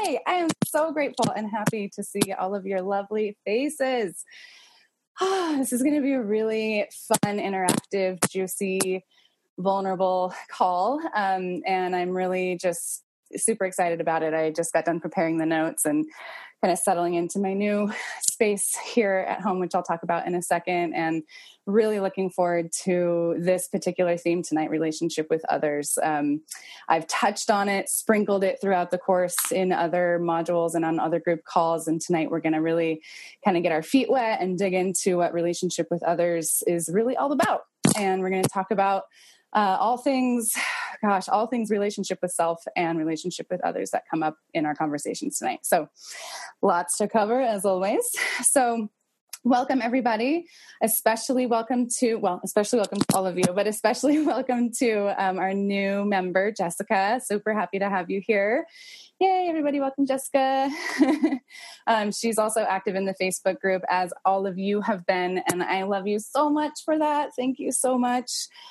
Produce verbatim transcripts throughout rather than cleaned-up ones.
Yay! I am so grateful and happy to see all of your lovely faces. Oh, this is going to be a really fun, interactive, juicy, vulnerable call. Um, and I'm really just super excited about it. I just got done preparing the notes and kind of settling into my new space here at home, which I'll talk about in a second, and really looking forward to this particular theme tonight, relationship with others. Um, I've touched on it, sprinkled it throughout the course in other modules and on other group calls. And tonight we're going to really kind of get our feet wet and dig into what relationship with others is really all about. And we're going to talk about Uh, all things, gosh, all things relationship with self and relationship with others that come up in our conversations tonight. So lots to cover as always. So welcome everybody, especially welcome to, well, especially welcome to all of you, but especially welcome to um, our new member, Jessica. Super happy to have you here. Yay, everybody. Welcome, Jessica. um, she's also active in the Facebook group, as all of you have been. And I love you so much for that. Thank you so much.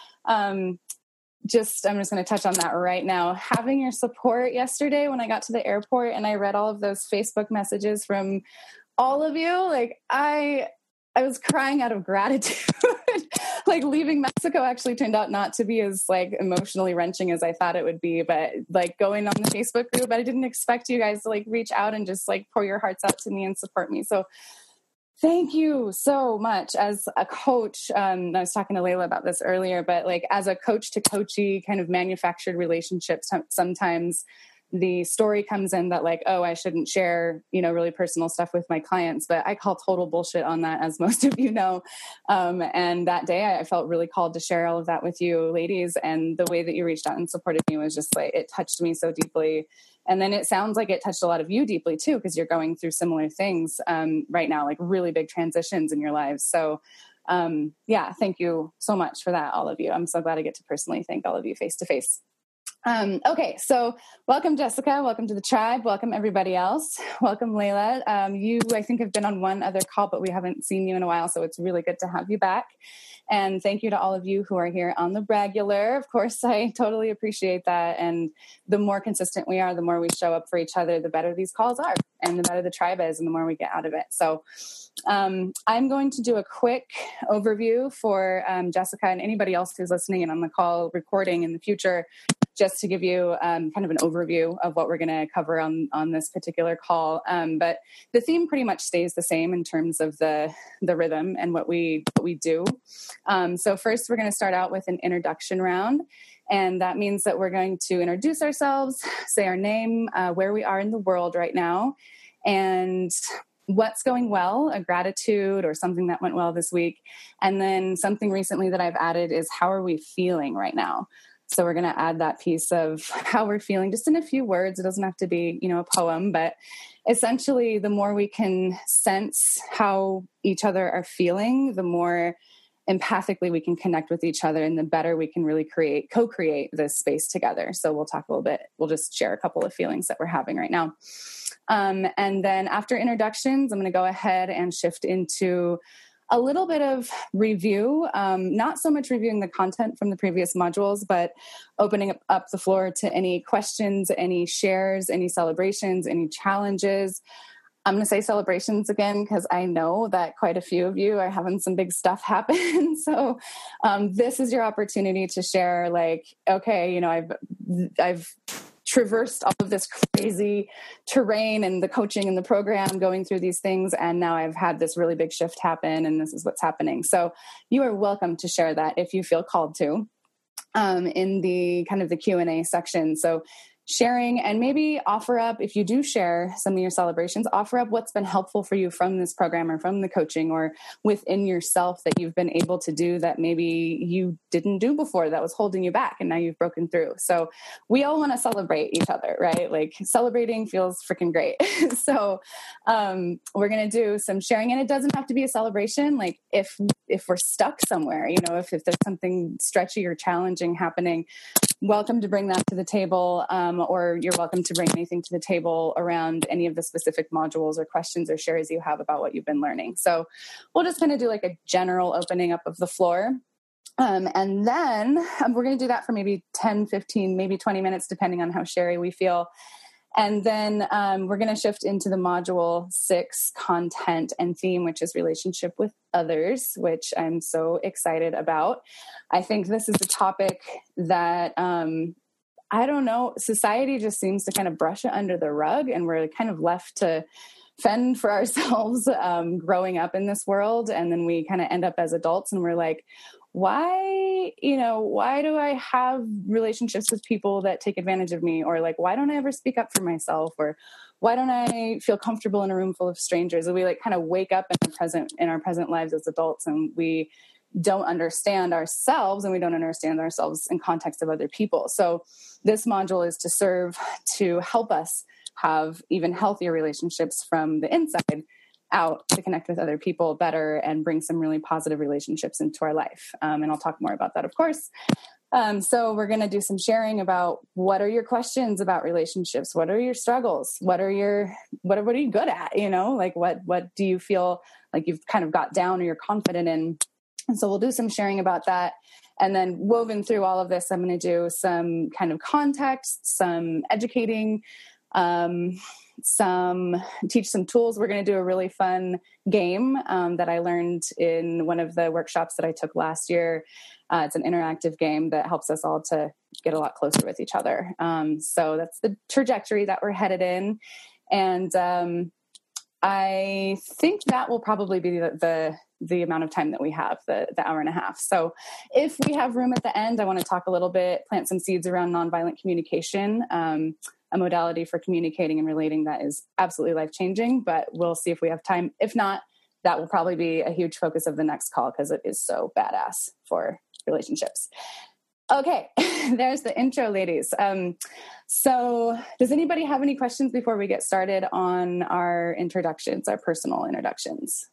Um, just, I'm just going to touch on that right now. Having your support yesterday when I got to the airport and I read all of those Facebook messages from all of you, like I, I was crying out of gratitude. Like leaving Mexico actually turned out not to be as like emotionally wrenching as I thought it would be, but like going on the Facebook group, I didn't expect you guys to like reach out and just like pour your hearts out to me and support me. So thank you so much. As a coach, um, I was talking to Layla about this earlier, but like as a coach to coachee kind of manufactured relationships, sometimes the story comes in that like, oh, I shouldn't share, you know, really personal stuff with my clients, but I call total bullshit on that, as most of you know. Um, and that day I felt really called to share all of that with you ladies. And the way that you reached out and supported me was just like, it touched me so deeply. And then it sounds like it touched a lot of you deeply too, because you're going through similar things um, right now, like really big transitions in your lives. So um, yeah, thank you so much for that, all of you. I'm so glad I get to personally thank all of you face to face. Um, okay, so welcome, Jessica. Welcome to the tribe. Welcome, everybody else. Welcome, Layla. Um, you, I think, have been on one other call, but we haven't seen you in a while, so it's really good to have you back. And thank you to all of you who are here on the regular. Of course, I totally appreciate that. And the more consistent we are, the more we show up for each other, the better these calls are, and the better the tribe is, and the more we get out of it. So um, I'm going to do a quick overview for um, Jessica and anybody else who's listening and on the call recording in the future, just to give you um, kind of an overview of what we're going to cover on, on this particular call. Um, but the theme pretty much stays the same in terms of the, the rhythm and what we, what we do. Um, so first, we're going to start out with an introduction round. And that means that we're going to introduce ourselves, say our name, uh, where we are in the world right now, and what's going well, a gratitude or something that went well this week. And then something recently that I've added is how are we feeling right now? So we're going to add that piece of how we're feeling just in a few words. It doesn't have to be, you know, a poem, but essentially the more we can sense how each other are feeling, the more empathically we can connect with each other, and the better we can really create, co-create this space together. So we'll talk a little bit, we'll just share a couple of feelings that we're having right now. Um, and then after introductions, I'm going to go ahead and shift into a little bit of review, um, not so much reviewing the content from the previous modules, but opening up the floor to any questions, any shares, any celebrations, any challenges. I'm going to say celebrations again, because I know that quite a few of you are having some big stuff happen. So um, this is your opportunity to share like, okay, you know, I've, I've, traversed all of this crazy terrain and the coaching and the program going through these things. And now I've had this really big shift happen, and this is what's happening. So you are welcome to share that if you feel called to, um, in the kind of the Q and A section. So sharing, and maybe offer up, if you do share some of your celebrations, offer up what's been helpful for you from this program or from the coaching or within yourself that you've been able to do that maybe you didn't do before that was holding you back and now you've broken through. So we all want to celebrate each other, right? Like celebrating feels freaking great. So um, we're going to do some sharing, and it doesn't have to be a celebration. Like if, if we're stuck somewhere, you know, if, if there's something stretchy or challenging happening, welcome to bring that to the table, um, or you're welcome to bring anything to the table around any of the specific modules or questions or shares you have about what you've been learning. So we'll just kind of do like a general opening up of the floor. Um, and then um, we're going to do that for maybe ten, fifteen, maybe twenty minutes, depending on how sherry we feel. And then um, we're going to shift into the module six content and theme, which is relationship with others, which I'm so excited about. I think this is a topic that, um, I don't know, society just seems to kind of brush it under the rug, and we're kind of left to fend for ourselves um, growing up in this world. And then we kind of end up as adults and we're like, why, you know, why do I have relationships with people that take advantage of me? Or like, why don't I ever speak up for myself? Or why don't I feel comfortable in a room full of strangers? And we like kind of wake up in our present, in our present lives as adults, and we don't understand ourselves, and we don't understand ourselves in context of other people. So this module is to serve to help us have even healthier relationships from the inside out, to connect with other people better and bring some really positive relationships into our life. Um, and I'll talk more about that, of course. Um, so we're going to do some sharing about what are your questions about relationships? What are your struggles? What are your, what, what are you good at? You know, like what, what do you feel like you've kind of got down or you're confident in? And so we'll do some sharing about that. And then woven through all of this, I'm going to do some kind of context, some educating, um, some teach some tools. We're going to do a really fun game um, that I learned in one of the workshops that I took last year. Uh, it's an interactive game that helps us all to get a lot closer with each other. Um, so that's the trajectory that we're headed in. And um, I think that will probably be the, the the amount of time that we have, the, the hour and a half. So if we have room at the end, I want to talk a little bit, plant some seeds around nonviolent communication, um, a modality for communicating and relating that is absolutely life-changing, but we'll see if we have time. If not, that will probably be a huge focus of the next call because it is so badass for relationships. Okay, there's the intro, ladies. Um, so does anybody have any questions before we get started on our introductions, our personal introductions?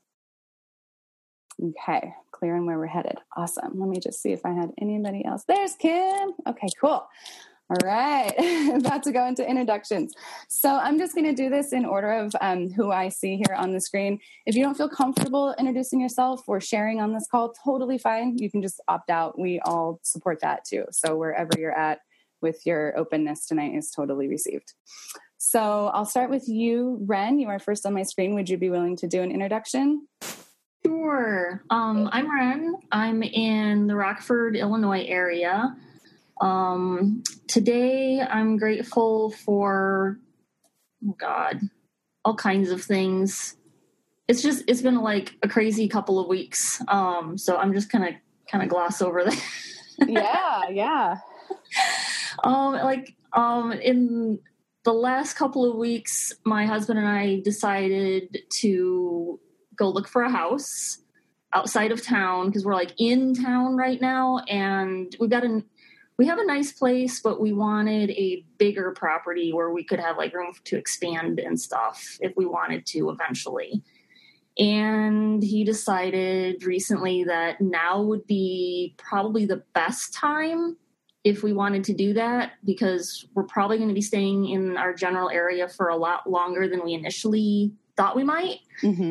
Okay, clear on where we're headed. Awesome. Let me just see if I had anybody else. There's Kim. Okay, cool. All right, about to go into introductions. So I'm just going to do this in order of um, who I see here on the screen. If you don't feel comfortable introducing yourself or sharing on this call, totally fine. You can just opt out. We all support that too. So wherever you're at with your openness tonight is totally received. So I'll start with you, Ren. You are first on my screen. Would you be willing to do an introduction? Sure. Um, I'm Ren. I'm in the Rockford, Illinois area. Um, today I'm grateful for, oh God, all kinds of things. It's just, it's been like a crazy couple of weeks. Um, so I'm just kind of, kind of gloss over that. Yeah. Yeah. um, like, um, in the last couple of weeks, my husband and I decided to go look for a house outside of town because we're like in town right now. And we've got an, we have a nice place, but we wanted a bigger property where we could have like room to expand and stuff if we wanted to eventually. And he decided recently that now would be probably the best time if we wanted to do that, because we're probably going to be staying in our general area for a lot longer than we initially thought we might. Mm-hmm.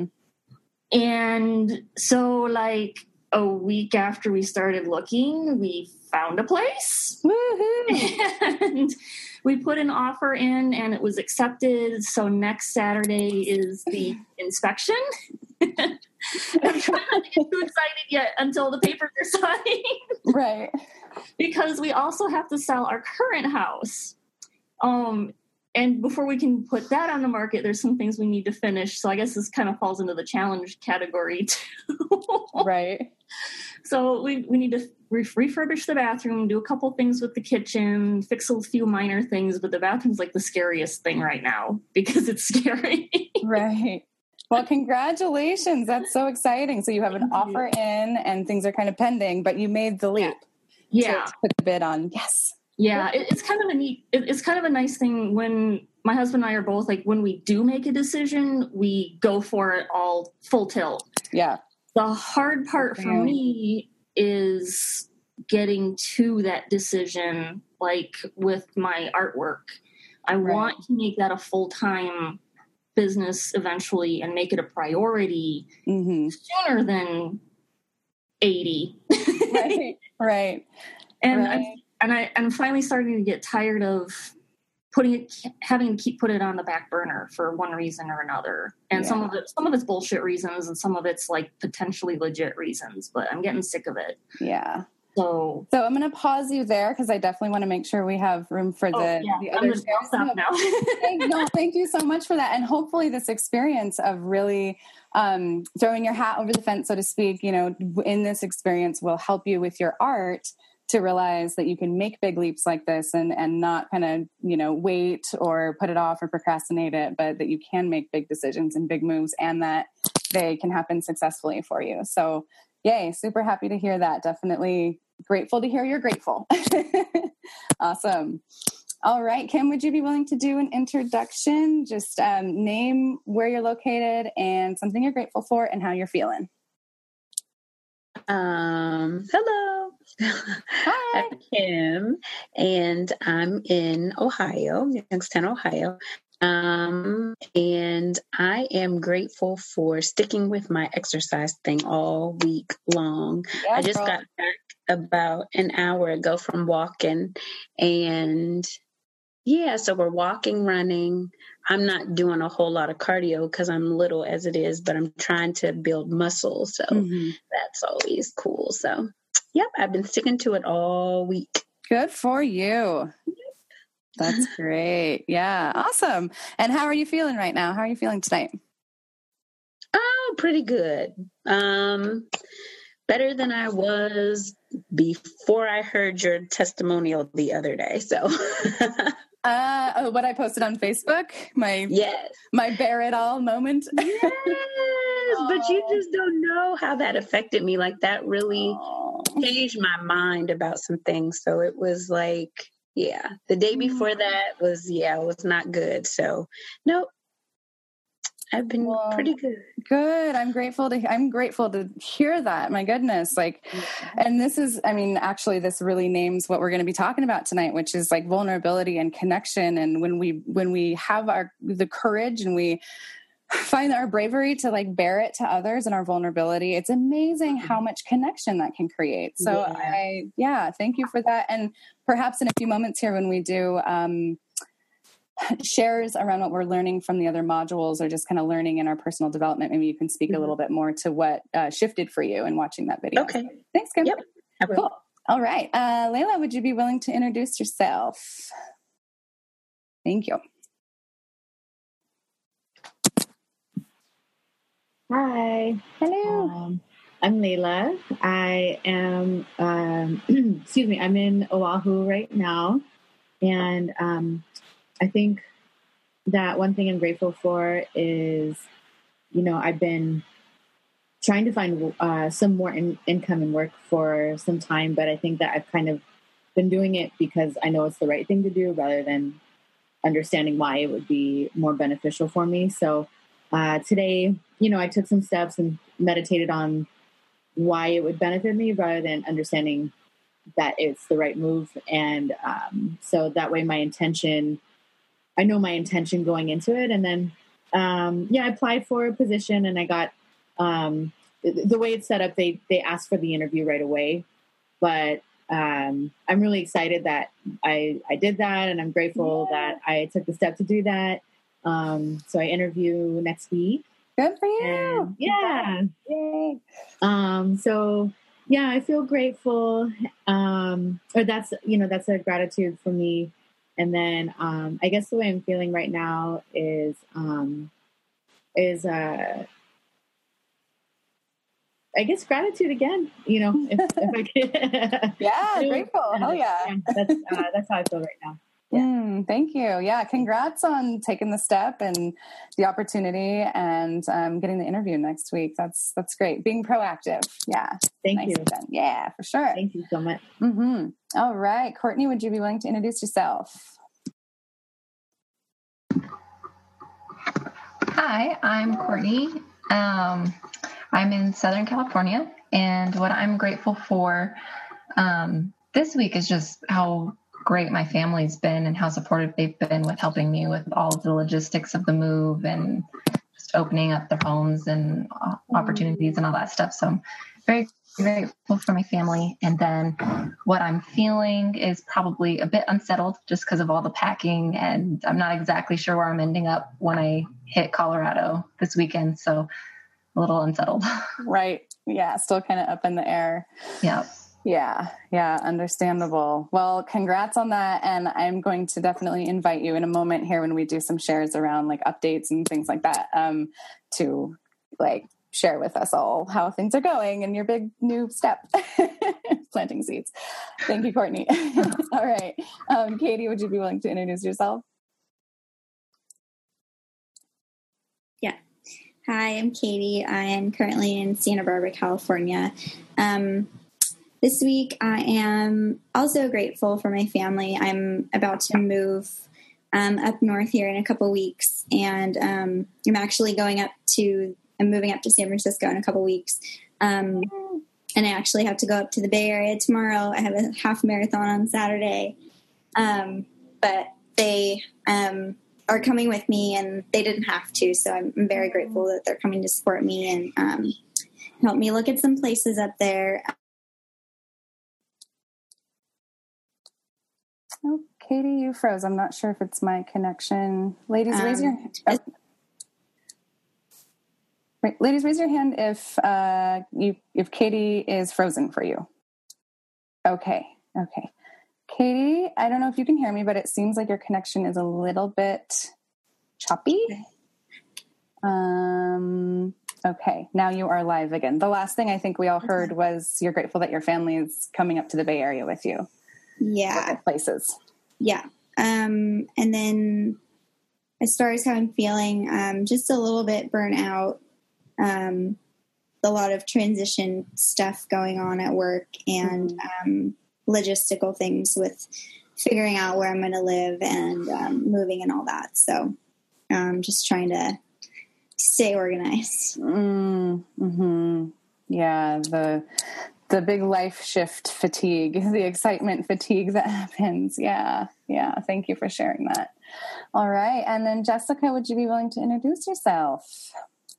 And so like a week after we started looking, we found a place. Woohoo! And we put an offer in and it was accepted. So next Saturday is the inspection. I'm trying not to get too excited yet until the papers are signed. Right. Because we also have to sell our current house. Um, and before we can put that on the market, there's some things we need to finish. So I guess this kind of falls into the challenge category too. Right. So we, we need to re- refurbish the bathroom, do a couple things with the kitchen, fix a few minor things, but the bathroom's like the scariest thing right now because it's scary. Right. Well, congratulations. That's so exciting. So you have an offer in and things are kind of pending, but you made the leap. Yeah. To put the bid on. Yes. Yeah. It, it's kind of a neat, it, it's kind of a nice thing when my husband and I are both like, when we do make a decision, we go for it all full tilt. Yeah. The hard part for me is getting to that decision, like with my artwork. I right. want to make that a full-time business eventually and make it a priority mm-hmm. sooner than eighty. Right, right. And right. I'm, and I, I'm finally starting to get tired of putting it, having to keep put it on the back burner for one reason or another. And yeah. some of it, some of it's bullshit reasons, and some of it's like potentially legit reasons. But I'm getting sick of it. Yeah. So, so I'm going to pause you there because I definitely want to make sure we have room for the, oh, yeah. the other stuff no, now. no, thank you so much for that. And hopefully this experience of really um, throwing your hat over the fence, so to speak, you know, in this experience will help you with your art to realize that you can make big leaps like this and, and not kind of, you know, wait or put it off or procrastinate it, but that you can make big decisions and big moves and that they can happen successfully for you. So yay, super happy to hear that. Definitely grateful to hear you're grateful. Awesome. All right, Kim, would you be willing to do an introduction? Just um, name where you're located and something you're grateful for and how you're feeling. Um, hello. Hi. I'm Kim, and I'm in Ohio, Youngstown, Ohio. Um, and I am grateful for sticking with my exercise thing all week long. Yeah, I just girl. got back about an hour ago from walking, and yeah, so we're walking, running. I'm not doing a whole lot of cardio because I'm little as it is, but I'm trying to build muscle. So mm-hmm. that's always cool. So, yep, I've been sticking to it all week. Good for you. That's great. Yeah, awesome. And how are you feeling right now? How are you feeling tonight? Oh, pretty good. Um, better than I was before I heard your testimonial the other day. So... Uh, oh, what I posted on Facebook, my yes, my bear it all moment. Yes, but you just don't know how that affected me. Like that really oh. changed my mind about some things. So it was like, yeah, the day before that was, yeah, it was not good. So nope. I've been well, pretty good. Good. I'm grateful to, I'm grateful to hear that. My goodness. Like, yeah. And this is, I mean, actually this really names what we're going to be talking about tonight, which is like vulnerability and connection. And when we, when we have our, the courage and we find our bravery to like bear it to others and our vulnerability, it's amazing how much connection that can create. So yeah. I, yeah, thank you for that. And perhaps in a few moments here when we do, um, shares around what we're learning from the other modules or just kind of learning in our personal development, maybe you can speak mm-hmm. a little bit more to what uh, shifted for you in watching that video. Okay. Thanks, Kim. Yep. Cool. All right. Uh, Layla, would you be willing to introduce yourself? Thank you. Hi. Hello. Um, I'm Layla. I am, um, excuse me, I'm in Oahu right now. And um, I think that one thing I'm grateful for is, you know, I've been trying to find uh, some more in- income and work for some time, but I think that I've kind of been doing it because I know it's the right thing to do rather than understanding why it would be more beneficial for me. So uh, today, you know, I took some steps and meditated on why it would benefit me rather than understanding that it's the right move. And um, so that way my intention, I know my intention going into it. And then, um, yeah, I applied for a position and I got, um, the, the way it's set up, they, they asked for the interview right away, but um, I'm really excited that I, I did that. And I'm grateful yeah. that I took the step to do that. Um, so I interview next week. Good for you. And, yeah. Yay. Um, so yeah, I feel grateful. Um, or that's, you know, that's a gratitude for me. And then, um, I guess the way I'm feeling right now is, um, is, uh, I guess gratitude again, you know, if, if I could. Yeah, grateful. Hell yeah. yeah that's, uh, that's how I feel right now. Yeah. Mm, thank you. Yeah. Congrats on taking the step and the opportunity and um, getting the interview next week. That's, that's great. Being proactive. Yeah. Thank nice you. Yeah, for sure. Thank you so much. Mm-hmm. All right. Courtney, would you be willing to introduce yourself? Hi, I'm Courtney. Um, I'm in Southern California, and what I'm grateful for um, this week is just how great my family's been and how supportive they've been with helping me with all of the logistics of the move and just opening up their homes and uh, opportunities and all that stuff. So I'm very grateful for my family. And then what I'm feeling is probably a bit unsettled just because of all the packing, and I'm not exactly sure where I'm ending up when I hit Colorado this weekend. So a little unsettled. Right. Yeah. Still kind of up in the air. Yeah. Yeah. Yeah. Understandable. Well, congrats on that. And I'm going to definitely invite you in a moment here when we do some shares around like updates and things like that, um, to like share with us all how things are going and your big new step, planting seeds. Thank you, Courtney. All right. Um, Katie, would you be willing to introduce yourself? Yeah. Hi, I'm Katie. I am currently in Santa Barbara, California. Um, this week, I am also grateful for my family. I'm about to move um, up north here in a couple weeks, and um, I'm actually going up to I'm moving up to San Francisco in a couple weeks. Um, and I actually have to go up to the Bay Area tomorrow. I have a half marathon on Saturday. Um, but they um, are coming with me, and they didn't have to. So I'm, I'm very grateful that they're coming to support me and um, help me look at some places up there. Oh, Katie, you froze. I'm not sure if it's my connection. Ladies, um, raise your oh. Right. Ladies, raise your hand if uh, you if Katie is frozen for you. Okay. Okay. Katie, I don't know if you can hear me, but it seems like your connection is a little bit choppy. Um, okay. Now you are live again. The last thing I think we all heard was you're grateful that your family is coming up to the Bay Area with you. Yeah. Places. Yeah. Um, and then as far as how I'm feeling, um, just a little bit burnt out. Um, a lot of transition stuff going on at work and mm-hmm. um, logistical things with figuring out where I'm going to live and um, moving and all that. So um, just trying to stay organized. Mm-hmm. Yeah, the the big life shift fatigue, the excitement fatigue that happens. Yeah, yeah. Thank you for sharing that. All right. And then Jessica, would you be willing to introduce yourself?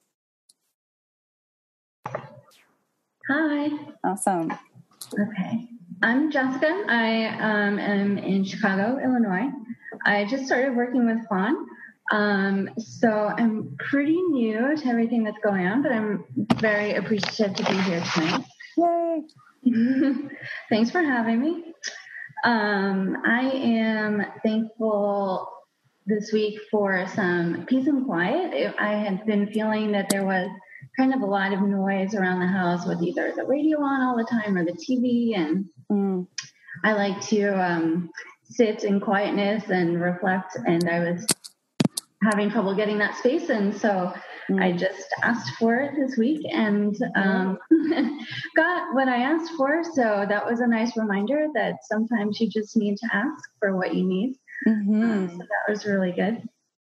Hi. Awesome. Okay. I'm Jessica. I um, am in Chicago, Illinois. I just started working with Fawn. Um, so I'm pretty new to everything that's going on, but I'm very appreciative to be here tonight. Yay. Thanks for having me. Um, I am thankful this week for some peace and quiet. I had been feeling that there was kind of a lot of noise around the house with either the radio on all the time or the T V. And mm. I like to um, sit in quietness and reflect. And I was having trouble getting that space. And so mm. I just asked for it this week and um, got what I asked for. So that was a nice reminder that sometimes you just need to ask for what you need. Mm-hmm. Um, so that was really good.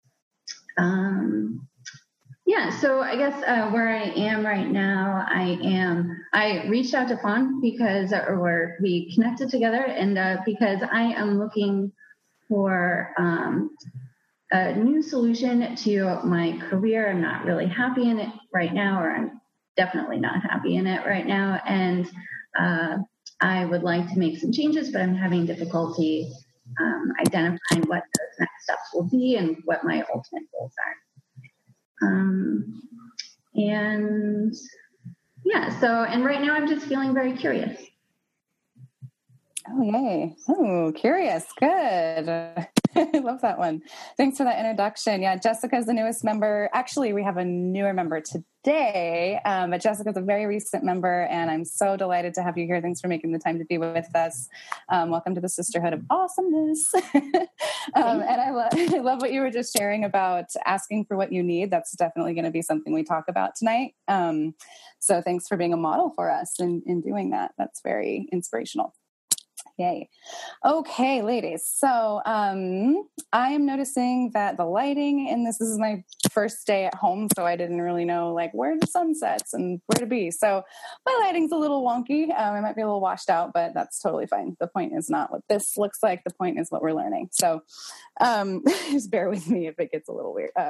Um, Yeah, so I guess uh, where I am right now, I am, I reached out to Fawn because, or we connected together, and uh, because I am looking for um, a new solution to my career. I'm not really happy in it right now, or I'm definitely not happy in it right now, and uh, I would like to make some changes, but I'm having difficulty um, identifying what those next steps will be and what my ultimate goals are. Um, and yeah, so, and right now I'm just feeling very curious. Oh, yay. Oh, curious. Good. I love that one. Thanks for that introduction. Yeah, Jessica's the newest member. Actually, we have a newer member today, um, but Jessica's a very recent member, and I'm so delighted to have you here. Thanks for making the time to be with us. Um, welcome to the Sisterhood of Awesomeness. um, and I, lo- I love what you were just sharing about asking for what you need. That's definitely going to be something we talk about tonight. Um, so thanks for being a model for us in, in doing that. That's very inspirational. Yay. Okay, ladies. So um, I am noticing that the lighting in this, this is my first day at home, so I didn't really know like where the sun sets and where to be. So my lighting's a little wonky. Um, I might be a little washed out, but that's totally fine. The point is not what this looks like. The point is what we're learning. So um, just bear with me if it gets a little weird, uh,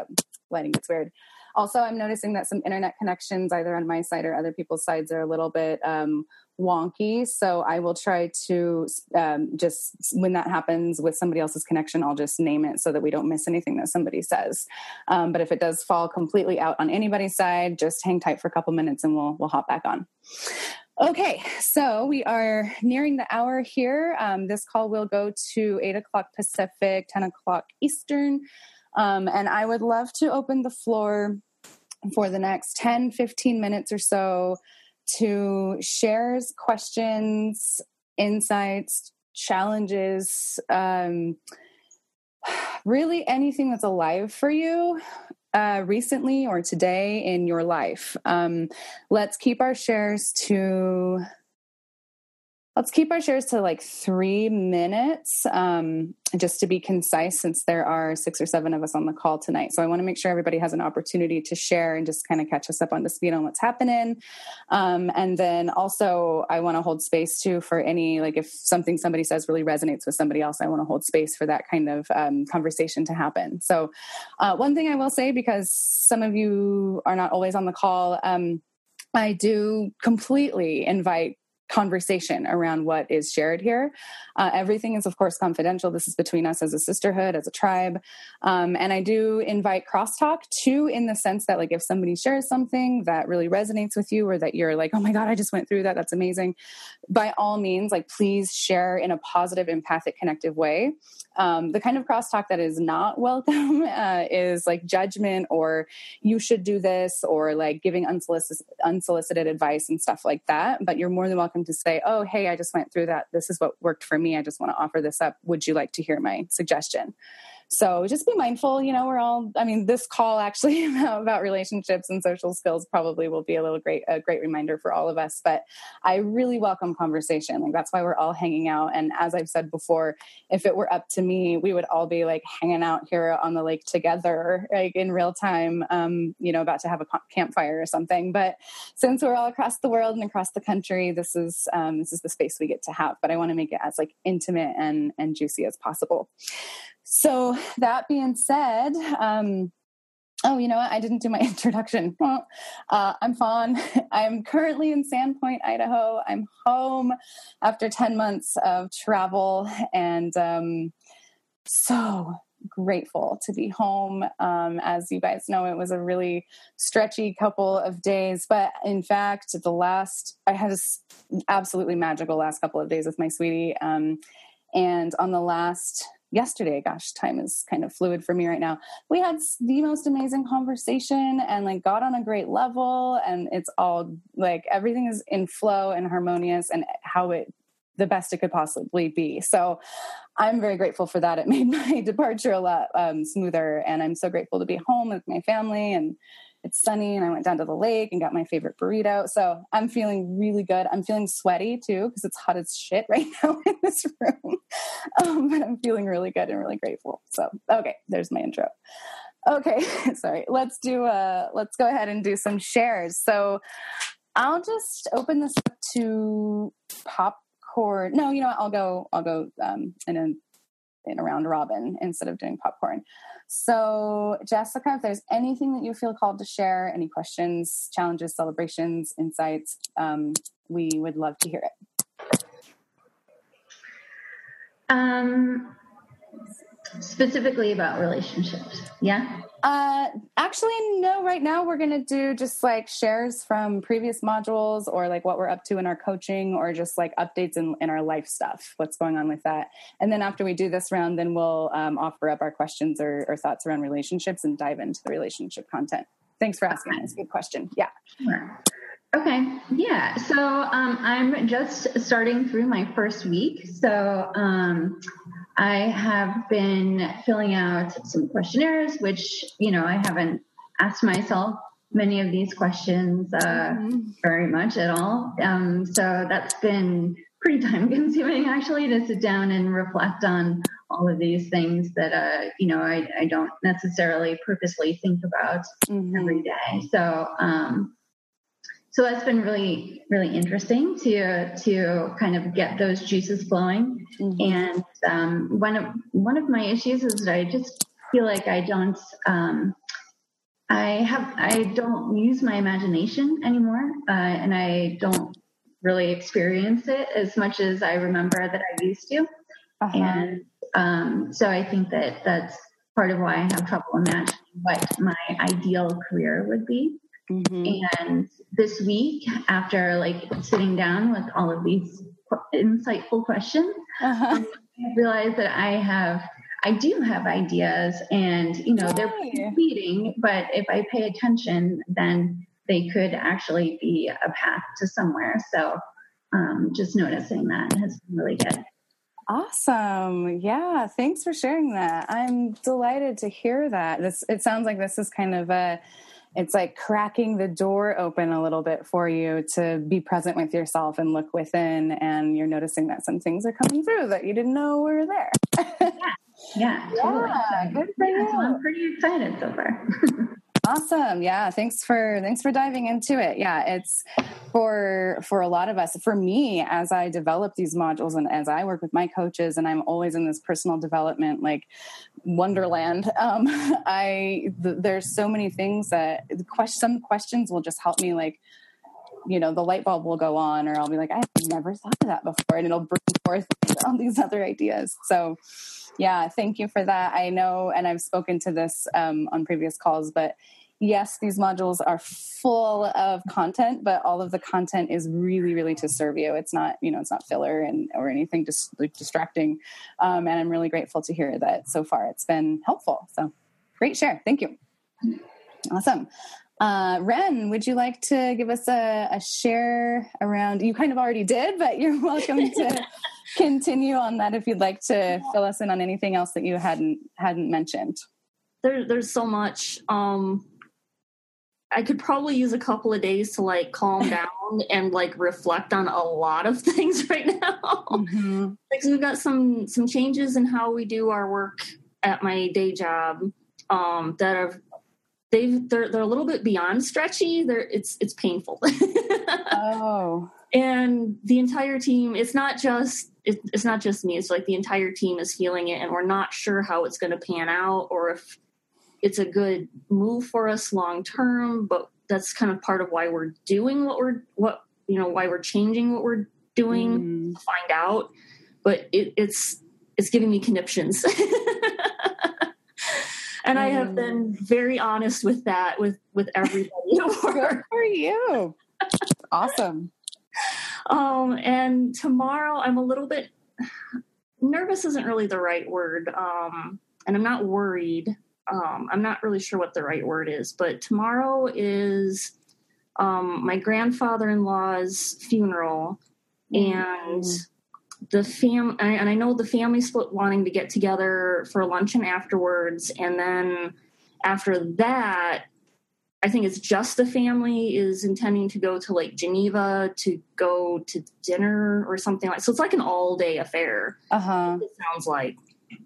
lighting gets weird. Also, I'm noticing that some internet connections, either on my side or other people's sides, are a little bit um, wonky. So I will try to um, just, when that happens with somebody else's connection, I'll just name it so that we don't miss anything that somebody says. Um, but if it does fall completely out on anybody's side, just hang tight for a couple minutes and we'll we'll hop back on. Okay, so we are nearing the hour here. Um, this call will go to eight o'clock Pacific, ten o'clock Eastern. Um, and I would love to open the floor for the next ten, fifteen minutes or so to shares, questions, insights, challenges, um, really anything that's alive for you uh, recently or today in your life. Um, let's keep our shares to... Let's keep our shares to like three minutes, um, just to be concise, since there are six or seven of us on the call tonight. So I want to make sure everybody has an opportunity to share and just kind of catch us up on the speed on what's happening. Um, and then also I want to hold space too for any, like if something somebody says really resonates with somebody else, I want to hold space for that kind of um, conversation to happen. So uh, one thing I will say, because some of you are not always on the call, um, I do completely invite conversation around what is shared here. Uh, everything is, of course, confidential. This is between us as a sisterhood, as a tribe. Um, and I do invite crosstalk too, in the sense that, like, if somebody shares something that really resonates with you, or that you're like, oh my God, I just went through that, that's amazing. By all means, like, please share in a positive, empathic, connective way. Um, the kind of crosstalk that is not welcome uh, is like judgment, or you should do this, or like giving unsolicited, unsolicited advice and stuff like that. But you're more than welcome to say, oh, hey, I just went through that. This is what worked for me. I just want to offer this up. Would you like to hear my suggestion? So just be mindful, you know, we're all, I mean, this call actually about, about relationships and social skills probably will be a little great, a great reminder for all of us, but I really welcome conversation. Like, that's why we're all hanging out. And as I've said before, if it were up to me, we would all be like hanging out here on the lake together, like in real time, um, you know, about to have a campfire or something. But since we're all across the world and across the country, this is, um, this is the space we get to have, but I want to make it as like intimate and, and juicy as possible. So that being said, um, oh, you know what? I didn't do my introduction. Uh, I'm Fawn. I'm currently in Sandpoint, Idaho. I'm home after ten months of travel, and um, so grateful to be home. Um, as you guys know, it was a really stretchy couple of days, but in fact, the last, I had this absolutely magical last couple of days with my sweetie. Um, and on the last yesterday, gosh, time is kind of fluid for me right now. We had the most amazing conversation and like got on a great level, and it's all like, everything is in flow and harmonious and how it, the best it could possibly be. So I'm very grateful for that. It made my departure a lot um, smoother, and I'm so grateful to be home with my family, and it's sunny, and I went down to the lake and got my favorite burrito. So I'm feeling really good. I'm feeling sweaty too, because it's hot as shit right now in this room. Um, but I'm feeling really good and really grateful. So, okay, there's my intro. Okay, sorry. Let's do, uh, let's go ahead and do some shares. So I'll just open this up to popcorn. No, you know what? I'll go, I'll go um, in a, in a round robin instead of doing popcorn. So Jessica, if there's anything that you feel called to share, any questions, challenges, celebrations, insights, um, we would love to hear it. Um, specifically about relationships. Yeah. Uh, actually, no, right now we're going to do just like shares from previous modules, or like what we're up to in our coaching, or just like updates in, in our life stuff, what's going on with that. And then after we do this round, then we'll um, offer up our questions or, or thoughts around relationships and dive into the relationship content. Thanks for asking. That's a good question. Yeah. Sure. Okay. Yeah. So um, I'm just starting through my first week. So um, I have been filling out some questionnaires, which, you know, I haven't asked myself many of these questions uh, mm-hmm. very much at all. Um, so that's been pretty time consuming, actually, to sit down and reflect on all of these things that, uh, you know, I, I don't necessarily purposely think about mm-hmm. every day. So, um, So that's been really, really interesting to to kind of get those juices flowing. Mm-hmm. And um, one of one of my issues is that I just feel like I don't um, I have I don't use my imagination anymore, uh, and I don't really experience it as much as I remember that I used to. Uh-huh. And um, so I think that that's part of why I have trouble imagining what my ideal career would be. Mm-hmm. And this week, after like sitting down with all of these insightful questions, uh-huh. um, I realized that I have, I do have ideas, and you know, they're fleeting, but if I pay attention, then they could actually be a path to somewhere. So um, just noticing that has been really good. Awesome. Yeah. Thanks for sharing that. I'm delighted to hear that. This, it sounds like this is kind of a, it's like cracking the door open a little bit for you to be present with yourself and look within, and you're noticing that some things are coming through that you didn't know were there. yeah. Yeah. Totally. Yeah, so, good for yeah, you. So I'm pretty excited so far. Awesome. Yeah. Thanks for, thanks for diving into it. Yeah. It's for, for a lot of us, for me, as I develop these modules and as I work with my coaches, and I'm always in this personal development, like wonderland. Um, I, th- there's so many things that the question, some questions will just help me, like, you know, the light bulb will go on, or I'll be like, I've never thought of that before. And it'll bring forth all these other ideas. So yeah, thank you for that. I know, and I've spoken to this um, on previous calls, but yes, these modules are full of content, but all of the content is really, really to serve you. It's not, you know, it's not filler and or anything just like distracting. Um, and I'm really grateful to hear that so far it's been helpful. So great share. Thank you. Awesome. Uh, Ren, would you like to give us a, a share around, you kind of already did, but you're welcome to continue on that if you'd like to fill us in on anything else that you hadn't, hadn't mentioned. There, there's so much. Um, I could probably use a couple of days to like calm down and like reflect on a lot of things right now. Mm-hmm. Like, so we've got some, some changes in how we do our work at my day job, um, that have, they've, they're, they're a little bit beyond stretchy. They're, it's, it's painful. Oh, and the entire team, it's not just, it, it's not just me. It's like the entire team is feeling it, and we're not sure how it's going to pan out or if it's a good move for us long term, but that's kind of part of why we're doing what we're, what, you know, why we're changing what we're doing mm. to find out. But it, it's, it's giving me conniptions. And mm. I have been very honest with that, with, with everybody. Good for you. Awesome. Um, and tomorrow I'm a little bit nervous isn't really the right word. Um, and I'm not worried. Um, I'm not really sure what the right word is, but tomorrow is um, my grandfather-in-law's funeral, mm. and the fam and I know the family's wanting to get together for luncheon afterwards, and then after that, I think it's just the family is intending to go to Lake Geneva to go to dinner or something like. So it's like an all-day affair. Uh-huh. It sounds like,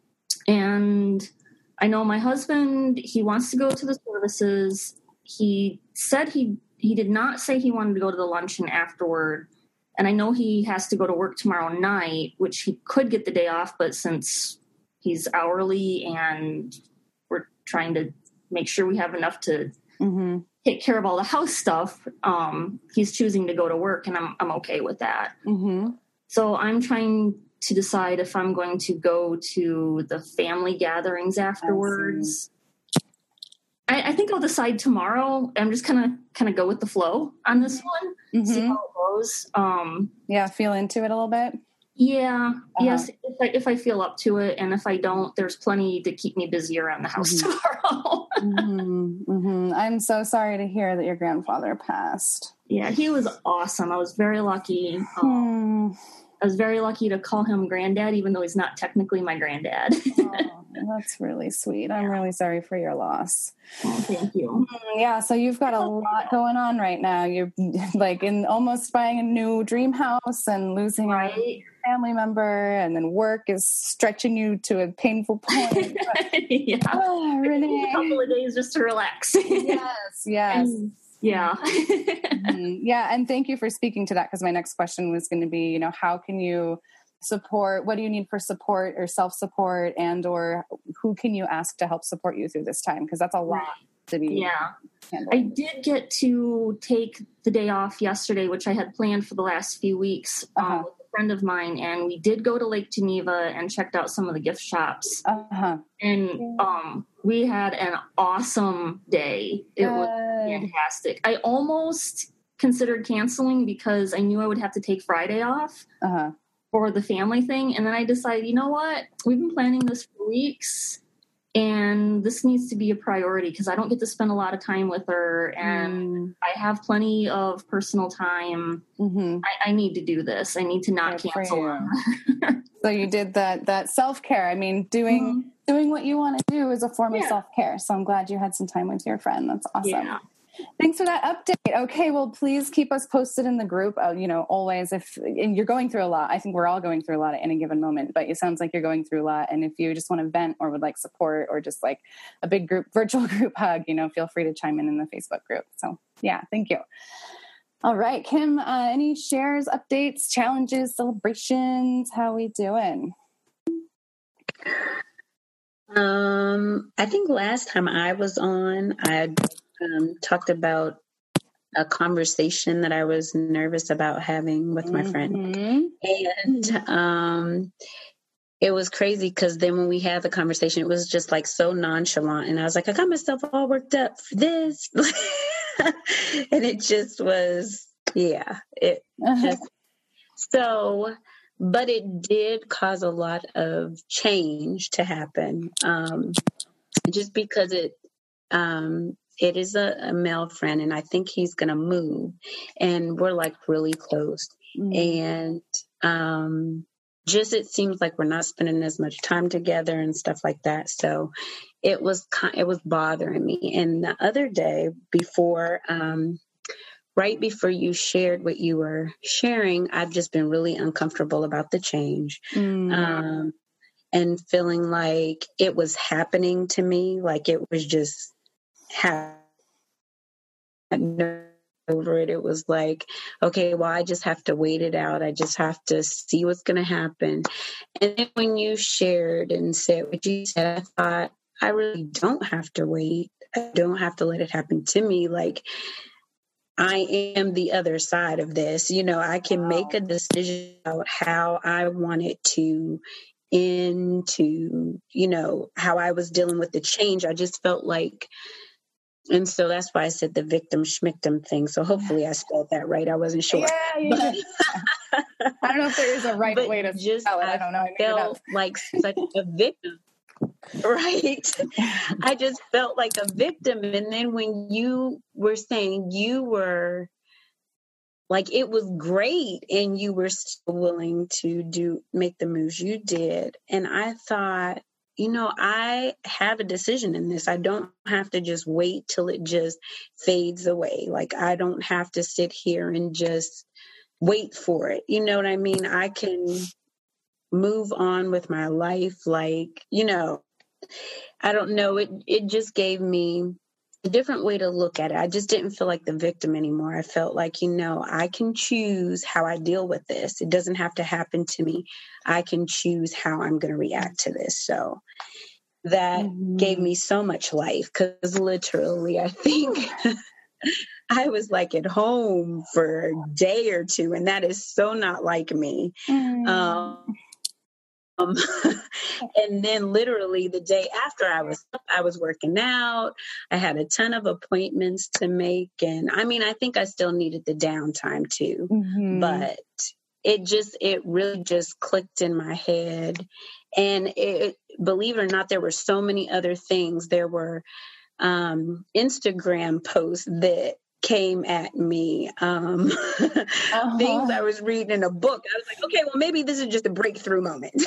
and I know my husband, he wants to go to the services. He said he, he did not say he wanted to go to the luncheon afterward. And I know he has to go to work tomorrow night, which he could get the day off, but since he's hourly and we're trying to make sure we have enough to mm-hmm. take care of all the house stuff, um, he's choosing to go to work, and I'm I'm okay with that. Mm-hmm. So I'm trying to decide if I'm going to go to the family gatherings afterwards. I, I think I'll decide tomorrow. I'm just kind of kind of go with the flow on this one, mm-hmm. see how it goes. Um, yeah, feel into it a little bit. Yeah, uh-huh. Yes. If I, if I feel up to it, and if I don't, there's plenty to keep me busy around the house mm-hmm. tomorrow. mm-hmm. Mm-hmm. I'm so sorry to hear that your grandfather passed. Yeah, he was awesome. I was very lucky. Um, hmm. I was very lucky to call him granddad, even though he's not technically my granddad. Oh, that's really sweet. I'm really sorry for your loss. Oh, thank you. Yeah, so you've got a lot going on right now. You're like in almost buying a new dream house and losing right. a family member, and then work is stretching you to a painful point. yeah. Oh, Renee. A couple of days just to relax. Yes, yes. And, yeah. mm-hmm. Yeah. And thank you for speaking to that, because my next question was going to be, you know, how can you support, what do you need for support or self-support, and or who can you ask to help support you through this time? Because that's a lot. to be Yeah. handled. I did get to take the day off yesterday, which I had planned for the last few weeks Uh-huh. um, with a friend of mine, and we did go to Lake Geneva and checked out some of the gift shops. Uh-huh. And um, we had an awesome day. It was Good. fantastic. I almost considered canceling because I knew I would have to take Friday off Uh-huh. for the family thing. And then I decided, you know what? We've been planning this for weeks, and this needs to be a priority because I don't get to spend a lot of time with her, and Mm. I have plenty of personal time. Mm-hmm. I, I need to do this. I need to not Good for cancel you. on her. So you did that that self-care. I mean, doing Mhm. doing what you want to do is a form of Yeah. self-care. So I'm glad you had some time with your friend. That's awesome. Yeah. Thanks for that update. Okay, well, please keep us posted in the group. Uh, you know, always if and you're going through a lot. I think we're all going through a lot at any given moment, but it sounds like you're going through a lot. And if you just want to vent or would like support or just like a big group, virtual group hug, you know, feel free to chime in in the Facebook group. So yeah, thank you. All right, Kim, uh, any shares, updates, challenges, celebrations? How we doing? Um, I think last time I was on, I had, um, talked about a conversation that I was nervous about having with my friend. Mhm. And um, it was crazy because then when we had the conversation, it was just like so nonchalant. And I was like, I got myself all worked up for this. And it just was, yeah, it Uh-huh. just, so, but it did cause a lot of change to happen. Um, just because it, um, it is a, a male friend, and I think he's going to move, and we're like really close. Mm. And um, just it seems like we're not spending as much time together and stuff like that. So it was ki- it was bothering me. And the other day, before, um, right before you shared what you were sharing, I've just been really uncomfortable about the change. Mm. Um, and feeling like it was happening to me, like it was just happening over it. It was like, okay, well, I just have to wait it out. I just have to see what's going to happen. And then when you shared and said what you said, I thought, I really don't have to wait. I don't have to let it happen to me. Like, I am the other side of this. You know, I can make a decision about how I want it to end, to, you know, how I was dealing with the change. I just felt like, and so that's why I said the victim schmictum thing. So hopefully I spelled that right. I wasn't sure. Yeah, yeah. I don't know if there is a right But way to just, spell it. I I don't know. I made it up. felt like such a victim. Right. I just felt like a victim. And then when you were saying you were like, it was great and you were still willing to do, make the moves you did. And I thought, you know, I have a decision in this. I don't have to just wait till it just fades away. Like, I don't have to sit here and just wait for it. You know what I mean? I can move on with my life. Like, you know, I don't know. It, it just gave me a different way to look at it. I just didn't feel like the victim anymore. I felt like, you know, I can choose how I deal with this. It doesn't have to happen to me. I can choose how I'm going to react to this. So that Mhm. gave me so much life, because literally, I think I was like at home for a day or two, and that is so not like me. Mm. Um, Um, and then literally the day after I was up, I was working out. I had a ton of appointments to make. And I mean, I think I still needed the downtime too, Mhm. but it just, it really just clicked in my head. And it, believe it or not, there were so many other things. There were um, Instagram posts that came at me, um, Uh-huh. things I was reading in a book. I was like, okay, well, maybe this is just a breakthrough moment.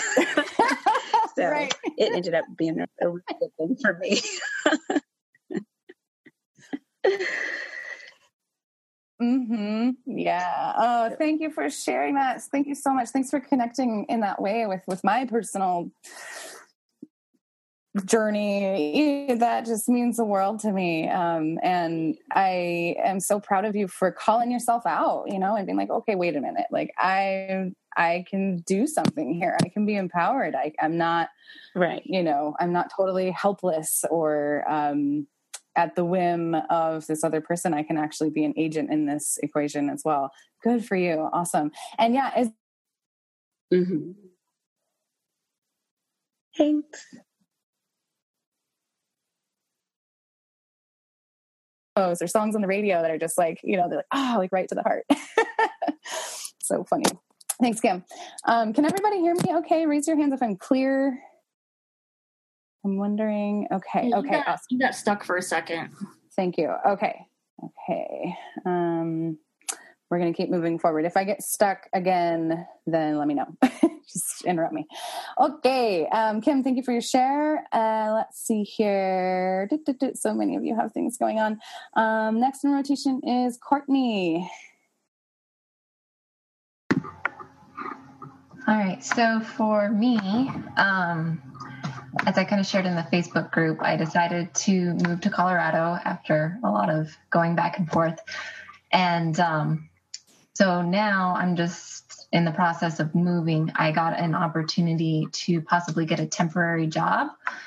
So Right. it ended up being a, a really good thing for me. Mm-hmm. Yeah. Oh, thank you for sharing that. Thank you so much. Thanks for connecting in that way with, with my personal journey. That just means the world to me. Um, and I am so proud of you for calling yourself out, you know, and being like, okay, wait a minute. Like I, I can do something here. I can be empowered. I, I'm not, Right. you know, I'm not totally helpless or, um, at the whim of this other person, I can actually be an agent in this equation as well. Good for you. Awesome. And yeah, is Mm-hmm. Thanks. or songs on the radio that are just like, you know, they're like, oh, like right to the heart. So funny. Thanks, Kim. Um, can everybody hear me okay? Raise your hands if I'm clear. I'm wondering. Okay. You Okay. got, Awesome. you got stuck for a second. Thank you. Okay. Okay. Um, we're going to keep moving forward. If I get stuck again, then let me know. Just interrupt me. Okay. Um, Kim, thank you for your share. Uh, let's see here. So many of you have things going on. Um, next in rotation is Courtney. All right. So for me, um, as I kind of shared in the Facebook group, I decided to move to Colorado after a lot of going back and forth. And um, so now I'm just in the process of moving. I got an opportunity to possibly get a temporary job,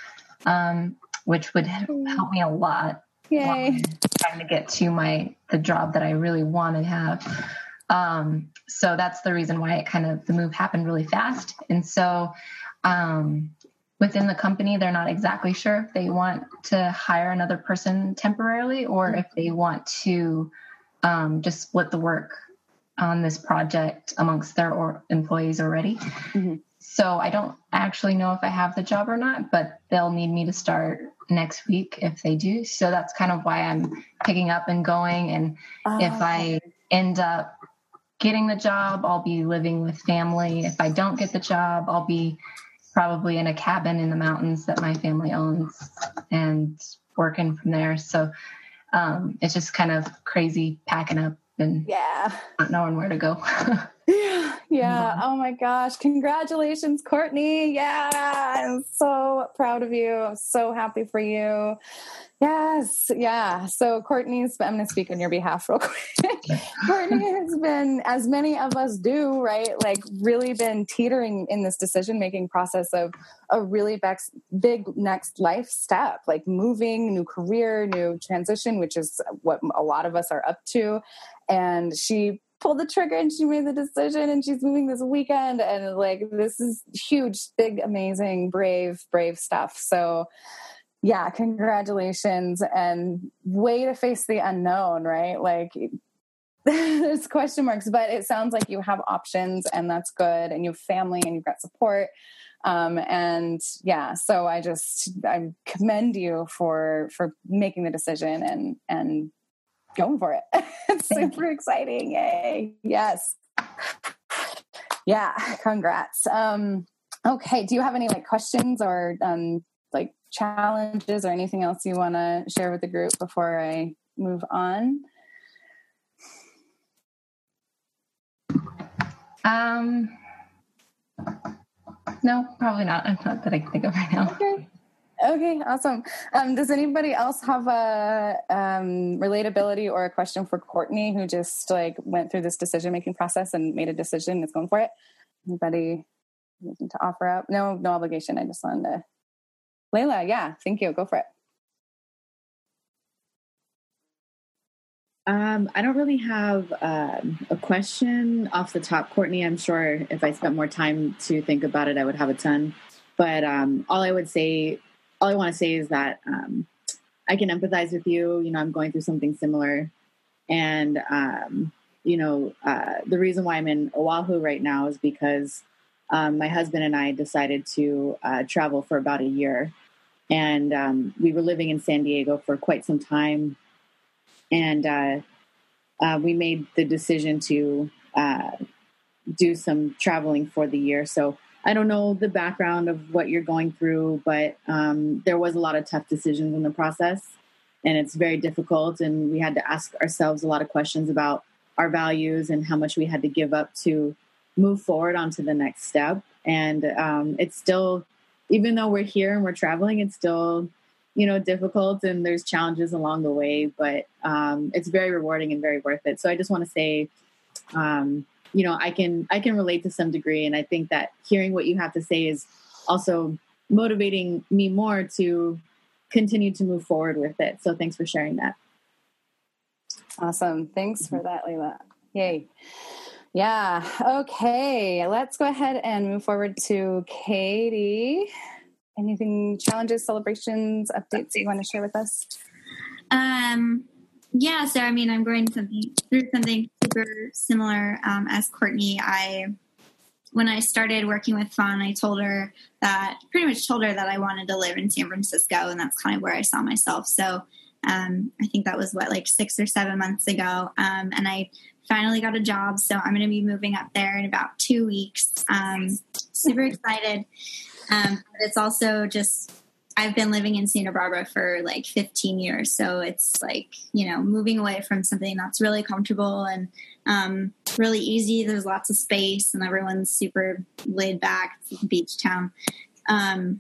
um, which would help me a lot. Yay. Trying to get to my the job that I really want to have. Um, so that's the reason why it kind of the move happened really fast. And so um, within the company, they're not exactly sure if they want to hire another person temporarily or if they want to um, just split the work on this project amongst their or employees already. Mm-hmm. So I don't actually know if I have the job or not, but they'll need me to start next week if they do. So that's kind of why I'm picking up and going. And Oh. if I end up getting the job, I'll be living with family. If I don't get the job, I'll be probably in a cabin in the mountains that my family owns and working from there. So um, it's just kind of crazy packing up and Yeah. not knowing where to go. Yeah. Yeah. Oh my gosh. Congratulations, Courtney. Yeah. I'm so proud of you. I'm so happy for you. Yes. Yeah. So Courtney's, I'm going to speak on your behalf real quick. Courtney has been, as many of us do, right? Like really been teetering in this decision-making process of a really big, big next life step, like moving, new career, new transition, which is what a lot of us are up to. And she pulled the trigger and she made the decision and she's moving this weekend. And like, this is huge, big, amazing, brave, brave stuff. So yeah, congratulations and way to face the unknown, right? Like there's question marks, but it sounds like you have options and that's good. And you have family and you've got support. Um, and yeah, so I just, I commend you for, for making the decision and, and going for it. It's Thank super you. exciting. Yay. Yes. Yeah. Congrats. Um, okay. Do you have any like questions or, um, like challenges or anything else you want to share with the group before I move on? Um, no, probably not. Not that I can think of right now. Okay. Okay, awesome. Um, does anybody else have a um, relatability or a question for Courtney, who just like went through this decision-making process and made a decision, is going for it? Anybody anything to offer up? No, no obligation. I just wanted to. Layla, yeah, thank you. Go for it. Um, I don't really have um, a question off the top, Courtney. I'm sure if I spent more time to think about it, I would have a ton. But um, all I would say, all I want to say is that um, I can empathize with you. You know, I'm going through something similar. And, um, you know, uh, the reason why I'm in Oahu right now is because um, my husband and I decided to uh, travel for about a year. And um, we were living in San Diego for quite some time. And uh, uh, we made the decision to uh, do some traveling for the year. So I don't know the background of what you're going through, but um, there was a lot of tough decisions in the process. And it's very difficult. And we had to ask ourselves a lot of questions about our values and how much we had to give up to move forward onto the next step. And um, it's still, even though we're here and we're traveling, it's still, you know, difficult and there's challenges along the way, but um, it's very rewarding and very worth it. So I just want to say, um, you know, I can, I can relate to some degree. And I think that hearing what you have to say is also motivating me more to continued to move forward with it. So thanks for sharing that. Awesome. Thanks for that, Layla. Yay. Yeah. Okay. Let's go ahead and move forward to Katie. Anything, challenges, celebrations, updates that you want to share with us? Um, yeah. So, I mean, I'm going something through something super similar um, as Courtney. I, when I started working with Fawn, I told her that, pretty much told her that I wanted to live in San Francisco, and that's kind of where I saw myself. So, um, I think that was what, like six or seven months ago. Um, and I finally got a job. So I'm going to be moving up there in about two weeks. Um, super excited. Um, but it's also just, I've been living in Santa Barbara for like fifteen years. So it's like, you know, moving away from something that's really comfortable and, um, really easy. There's lots of space and everyone's super laid back. It's a beach town. Um,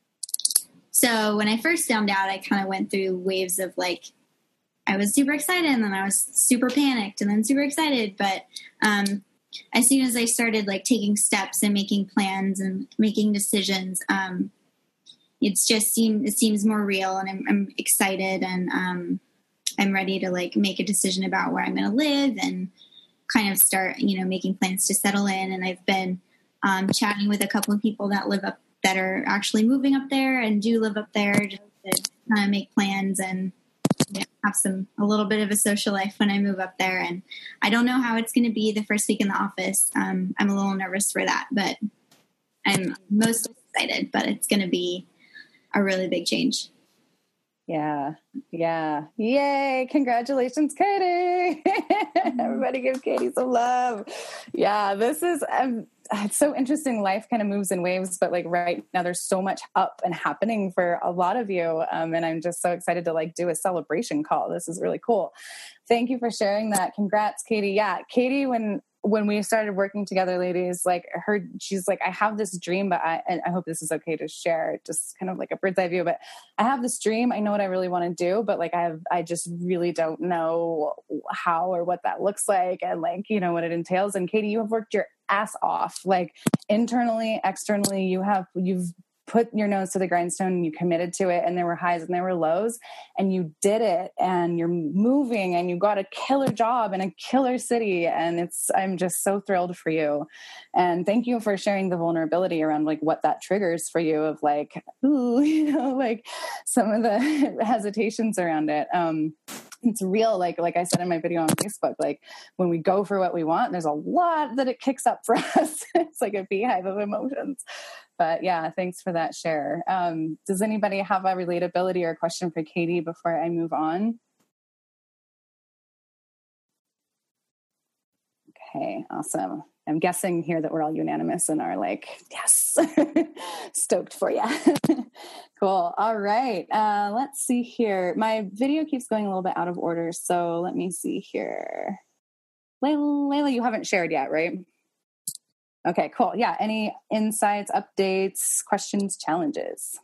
so when I first found out, I kind of went through waves of like, I was super excited and then I was super panicked and then super excited. But, um, as soon as I started like taking steps and making plans and making decisions, um, it's just seem, it seems more real, and I'm, I'm excited, and, um, I'm ready to like make a decision about where I'm going to live and kind of start, you know, making plans to settle in. And I've been, um, chatting with a couple of people that live up, that are actually moving up there and do live up there, just to kind of make plans and, you know, have some, a little bit of a social life when I move up there. And I don't know how it's going to be the first week in the office. Um, I'm a little nervous for that, but I'm most excited, but it's going to be a really big change. Yeah. Yeah. Yay. Congratulations, Katie. Everybody give Katie some love. Yeah. This is, um, it's so interesting. Life kind of moves in waves, but like right now there's so much up and happening for a lot of you. Um, and I'm just so excited to like do a celebration call. This is really cool. Thank you for sharing that. Congrats, Katie. Yeah. Katie, when, when we started working together, ladies, like her, she's like, I have this dream, but I, and I hope this is okay to share, just kind of like a bird's eye view, but I have this dream. I know what I really want to do, but like, I have, I just really don't know how or what that looks like. And like, you know, what it entails. And Katie, you have worked your ass off, like internally, externally, you have, you've put your nose to the grindstone and you committed to it, and there were highs and there were lows, and you did it, and you're moving, and you got a killer job in a killer city. And it's, I'm just so thrilled for you. And thank you for sharing the vulnerability around like what that triggers for you of like, ooh, you know, like some of the hesitations around it. Um, it's real. Like, like I said in my video on Facebook, like when we go for what we want, there's a lot that it kicks up for us. It's like a beehive of emotions. But yeah, thanks for that share. Um, does anybody have a relatability or question for Katie before I move on? Okay, awesome. I'm guessing here that we're all unanimous and are like, yes, stoked for you. Cool. All right. Uh, let's see here. My video keeps going a little bit out of order. So let me see here. Layla, Layla, you haven't shared yet, right? Okay, cool. Yeah. Any insights, updates, questions, challenges?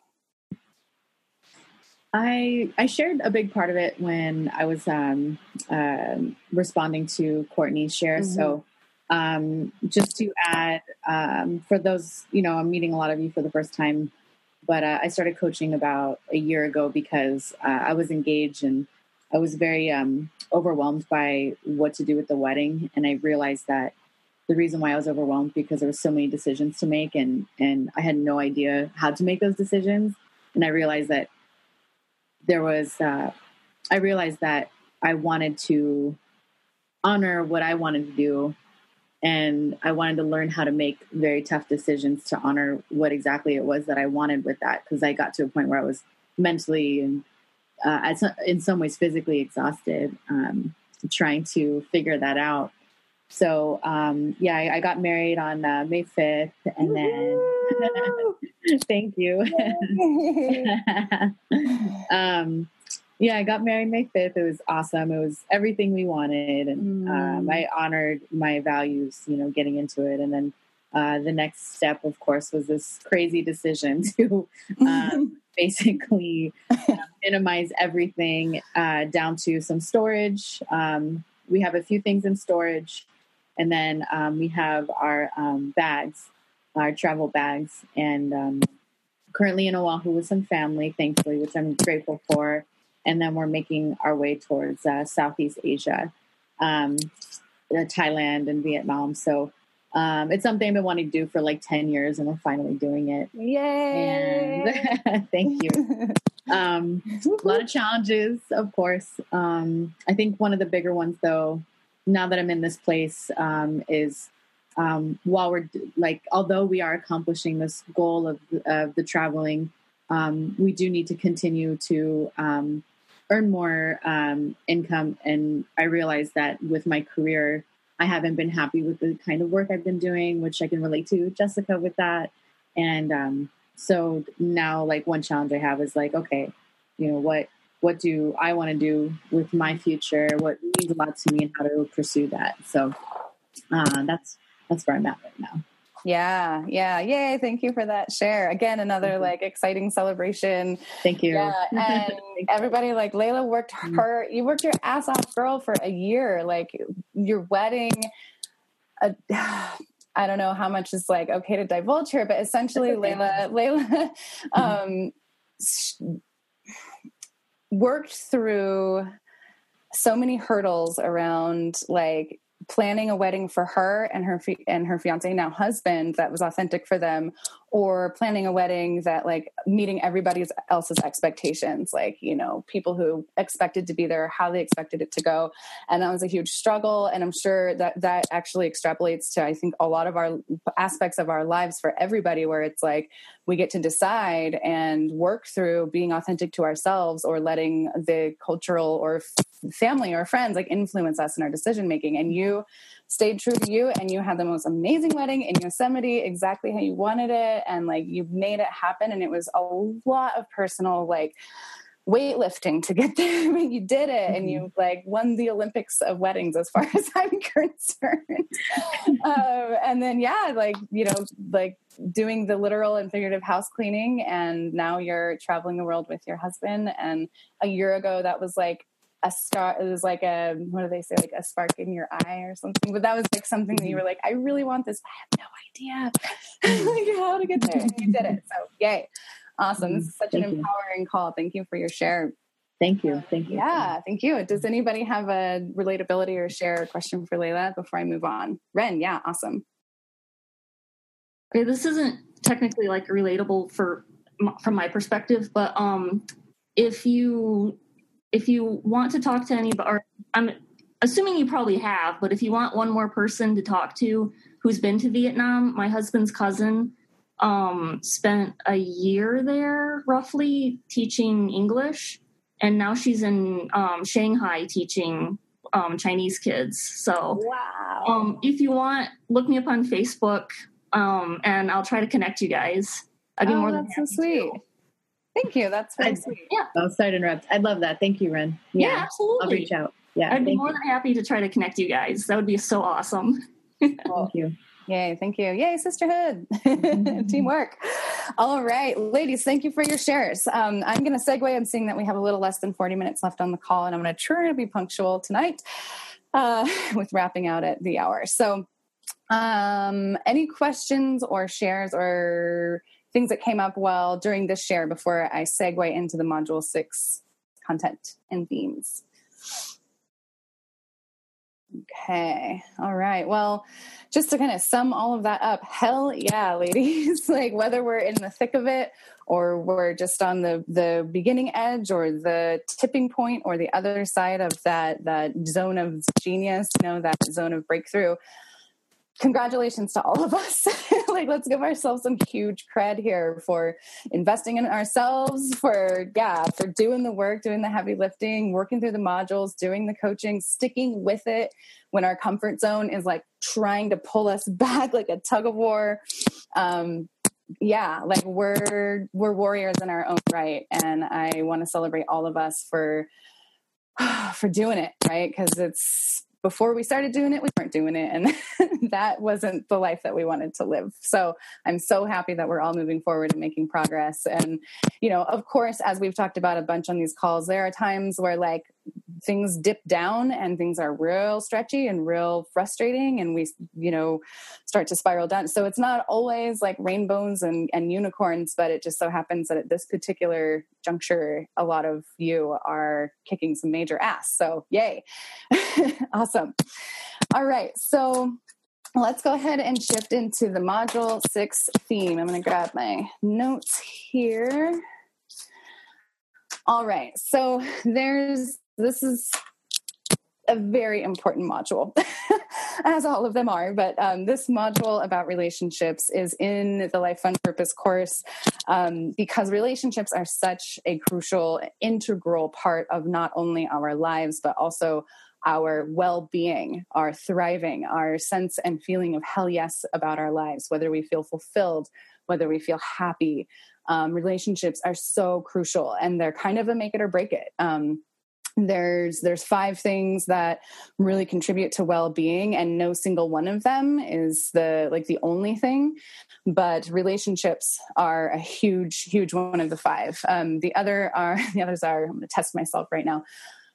I I shared a big part of it when I was um, uh, responding to Courtney's share. Mm-hmm. So um, just to add, um, for those, you know, I'm meeting a lot of you for the first time, but uh, I started coaching about a year ago because uh, I was engaged and I was very um, overwhelmed by what to do with the wedding. And I realized that the reason why I was overwhelmed because there were so many decisions to make, and, and I had no idea how to make those decisions. And I realized that there was, uh, I realized that I wanted to honor what I wanted to do. And I wanted to learn how to make very tough decisions to honor what exactly it was that I wanted with that. Cause I got to a point where I was mentally and uh, in some ways physically exhausted, um, trying to figure that out. So, um, yeah, I, I got married on uh, May fifth, and then thank you. um, yeah, I got married May fifth. It was awesome. It was everything we wanted. And um, I honored my values, you know, getting into it. And then uh, the next step, of course, was this crazy decision to um, basically uh, minimize everything uh, down to some storage. Um, we have a few things in storage. And then um, we have our um, bags, our travel bags. And um, currently in Oahu with some family, thankfully, which I'm grateful for. And then we're making our way towards uh, Southeast Asia, um, Thailand and Vietnam. So um, it's something I've been wanting to do for like ten years, and we're finally doing it. Yay! And thank you. Um, a lot of challenges, of course. Um, I think one of the bigger ones, though, now that I'm in this place, um, is um, while we're like, although we are accomplishing this goal of, of the traveling, um, we do need to continue to um, earn more um, income. And I realize that with my career, I haven't been happy with the kind of work I've been doing, which I can relate to Jessica with that. And um, so now, like, one challenge I have is like, okay, you know, what, what do I want to do with my future? What means a lot to me, and how to pursue that. So uh, that's, that's where I'm at right now. Yeah. Yeah. Yay. Thank you for that share. Again, another like exciting celebration. Thank you. Yeah. And everybody, like, Layla worked her, you worked your ass off, girl, for a year. Like, your wedding, uh, I don't know how much is like okay to divulge here, but essentially okay. Layla, Layla, um, worked through so many hurdles around like planning a wedding for her and her fi- and her fiance, now husband, that was authentic for them, or planning a wedding that like meeting everybody else's expectations, like, you know, people who expected to be there, how they expected it to go. And that was a huge struggle. And I'm sure that that actually extrapolates to, I think, a lot of our aspects of our lives for everybody, where it's like we get to decide and work through being authentic to ourselves, or letting the cultural or f- family or friends like influence us in our decision making. And you stayed true to you, and you had the most amazing wedding in Yosemite, exactly how you wanted it. And like, you made it happen. And it was a lot of personal, like, weightlifting to get there, but you did it. Mm-hmm. And you like won the Olympics of weddings, as far as I'm concerned. um, and then, yeah, like, you know, like doing the literal and figurative house cleaning. And now you're traveling the world with your husband. And a year ago, that was like a star. It was like a, what do they say? Like a spark in your eye or something. But that was like something that you were like, I really want this. I have no idea like how to get there. And you did it. So yay. Awesome. This is such Thank an you. empowering call. Thank you for your share. Thank you. Thank you. Yeah, thank you. Does anybody have a relatability or share question for Layla before I move on? Ren, yeah, awesome. Okay, this isn't technically like relatable for from my perspective, but um, if you if you want to talk to anybody, or I'm assuming you probably have, but if you want one more person to talk to who's been to Vietnam, my husband's cousin um, spent a year there roughly teaching English. And now she's in um, Shanghai teaching um, Chinese kids. So wow. um, if you want, look me up on Facebook, um, and I'll try to connect you guys. I'd be oh, more than that's happy so sweet. to. Thank you. That's very I, sweet. Yeah. Oh, sorry to interrupt. I love that. Thank you, Ren. Yeah, yeah, absolutely. I'll reach out. Yeah, I'd be thank more you. than happy to try to connect you guys. That would be so awesome. Thank you. Yay, thank you. Yay, sisterhood. Teamwork. All right, ladies, thank you for your shares. Um, I'm going to segue. I'm seeing that we have a little less than forty minutes left on the call, and I'm going to try to be punctual tonight uh, with wrapping out at the hour. So um, any questions or shares or things that came up while during this share before I segue into the module six content and themes? Okay. All right. Well, just to kind of sum all of that up, hell yeah, ladies. Like, whether we're in the thick of it or we're just on the, the beginning edge or the tipping point or the other side of that, that zone of genius, you know, that zone of breakthrough, congratulations to all of us. Like, let's give ourselves some huge cred here for investing in ourselves, for, yeah, for doing the work, doing the heavy lifting, working through the modules, doing the coaching, sticking with it when our comfort zone is like trying to pull us back like a tug of war. Um, yeah, like we're, we're warriors in our own right. And I want to celebrate all of us for, for doing it, right? Because it's, before we started doing it, we weren't doing it. And that wasn't the life that we wanted to live. So I'm so happy that we're all moving forward and making progress. And, you know, of course, as we've talked about a bunch on these calls, there are times where like things dip down and things are real stretchy and real frustrating, and we, you know, start to spiral down. So it's not always like rainbows and, and unicorns, but it just so happens that at this particular juncture, a lot of you are kicking some major ass. So yay. Awesome. All right. So let's go ahead and shift into the module six theme. I'm going to grab my notes here. All right. So there's, this is a very important module, as all of them are. But um, this module about relationships is in the Life Fun Purpose course um, because relationships are such a crucial, integral part of not only our lives, but also our well-being, our thriving, our sense and feeling of hell yes about our lives, whether we feel fulfilled, whether we feel happy. Um, relationships are so crucial, and they're kind of a make it or break it. Um, There's there's five things that really contribute to well-being, and no single one of them is the like the only thing. But relationships are a huge, huge one of the five. Um, the other are the others are. I'm going to test myself right now.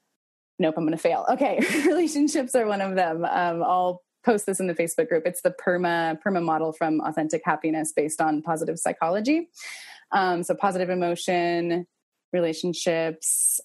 Nope, I'm going to fail. Okay, relationships are one of them. Um, I'll post this in the Facebook group. It's the PERMA PERMA model from Authentic Happiness based on positive psychology. Um, so positive emotion, relationships,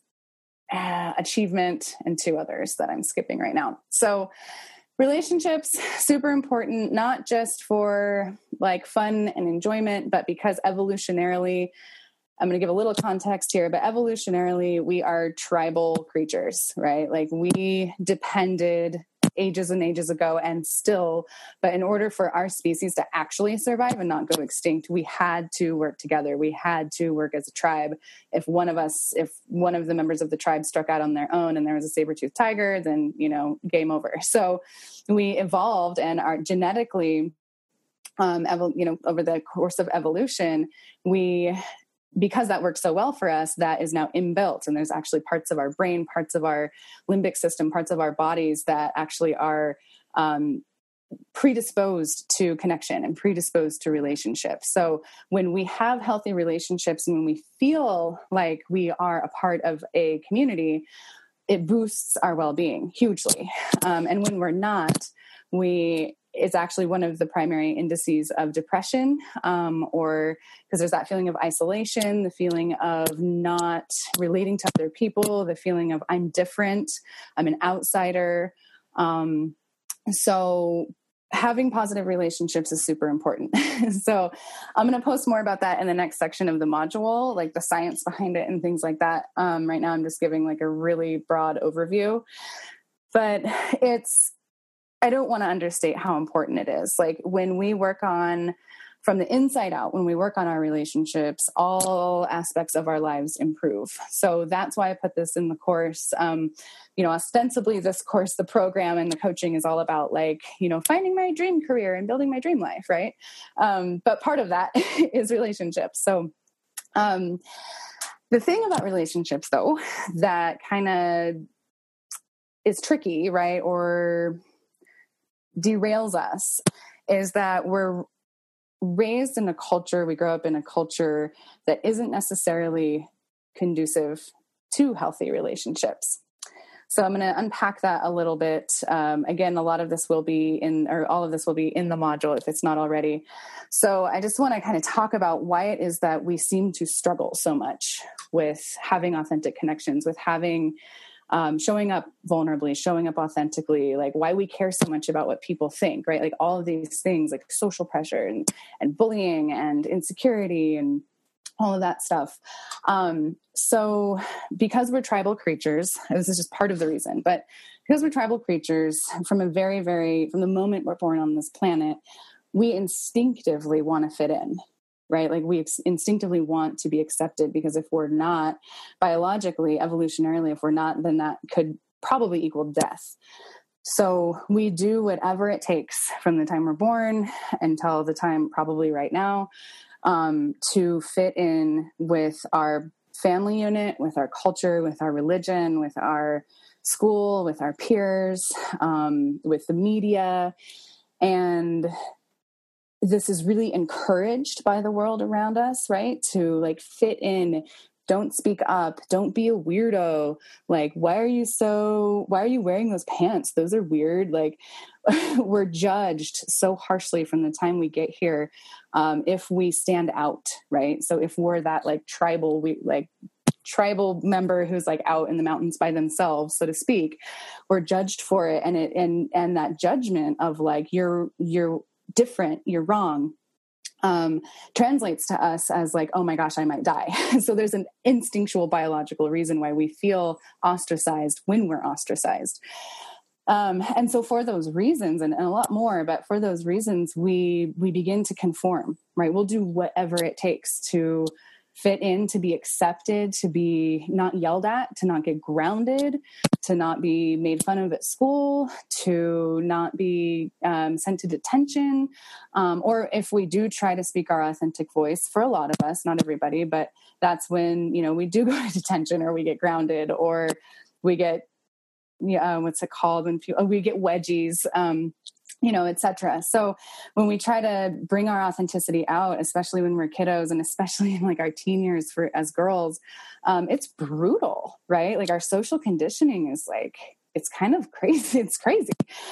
Uh, achievement, and two others that I'm skipping right now. So relationships, super important, not just for like fun and enjoyment, but because evolutionarily, I'm going to give a little context here, but evolutionarily, we are tribal creatures, right? Like we depended ages and ages ago and still, but in order for our species to actually survive and not go extinct, we had to work together. We had to work as a tribe. If one of us, if one of the members of the tribe struck out on their own and there was a saber-toothed tiger, then, you know, game over. So we evolved and are genetically, um, evol- you know, over the course of evolution, we because that works so well for us, that is now inbuilt. And there's actually parts of our brain, parts of our limbic system, parts of our bodies that actually are um, predisposed to connection and predisposed to relationships. So when we have healthy relationships and when we feel like we are a part of a community, it boosts our well-being hugely. Um, and when we're not, we it's actually one of the primary indices of depression, um, or because there's that feeling of isolation, the feeling of not relating to other people, the feeling of I'm different, I'm an outsider. Um, so having positive relationships is super important. So I'm going to post more about that in the next section of the module, like the science behind it and things like that. Um, right now I'm just giving like a really broad overview, but it's, I don't want to understate how important it is. Like when we work on from the inside out, when we work on our relationships, all aspects of our lives improve. So that's why I put this in the course. Um, you know, ostensibly this course, the program and the coaching is all about like, you know, finding my dream career and building my dream life. Right. Um, but part of that is relationships. So um, the thing about relationships though, that kind of is tricky, right? Or derails us is that we're raised in a culture, we grow up in a culture that isn't necessarily conducive to healthy relationships. So I'm going to unpack that a little bit. Um, again, a lot of this will be in, or all of this will be in the module if it's not already. So I just want to kind of talk about why it is that we seem to struggle so much with having authentic connections, with having Um, showing up vulnerably, showing up authentically, like why we care so much about what people think, right? Like all of these things like social pressure and, and bullying and insecurity and all of that stuff. Um, so because we're tribal creatures, this is just part of the reason, but because we're tribal creatures from a very, very, from the moment we're born on this planet, we instinctively want to fit in. Right? Like we instinctively want to be accepted because if we're not biologically, evolutionarily, if we're not, then that could probably equal death. So we do whatever it takes from the time we're born until the time probably right now um, to fit in with our family unit, with our culture, with our religion, with our school, with our peers, um, with the media. And this is really encouraged by the world around us, right? To like fit in, don't speak up, don't be a weirdo. Like, why are you so, why are you wearing those pants? Those are weird. Like, we're judged so harshly from the time we get here. Um, if we stand out, right? So if we're that like tribal, we like tribal member who's like out in the mountains by themselves, so to speak, we're judged for it. And it, and, and that judgment of like, you're, you're different, you're wrong, um, translates to us as like, oh my gosh, I might die. So there's an instinctual biological reason why we feel ostracized when we're ostracized. Um, and so for those reasons, and, and a lot more, but for those reasons, we, we begin to conform, right? We'll do whatever it takes to fit in, to be accepted, to be not yelled at, to not get grounded, to not be made fun of at school, to not be um, sent to detention. Um, or if we do try to speak our authentic voice, for a lot of us, not everybody, but that's when, you know, we do go to detention, or we get grounded, or we get, yeah, uh, what's it called? When people, we get wedgies, um, you know, et cetera. So when we try to bring our authenticity out, especially when we're kiddos and especially in like our teen years for as girls, um, it's brutal, right? Like our social conditioning is like, it's kind of crazy. It's crazy.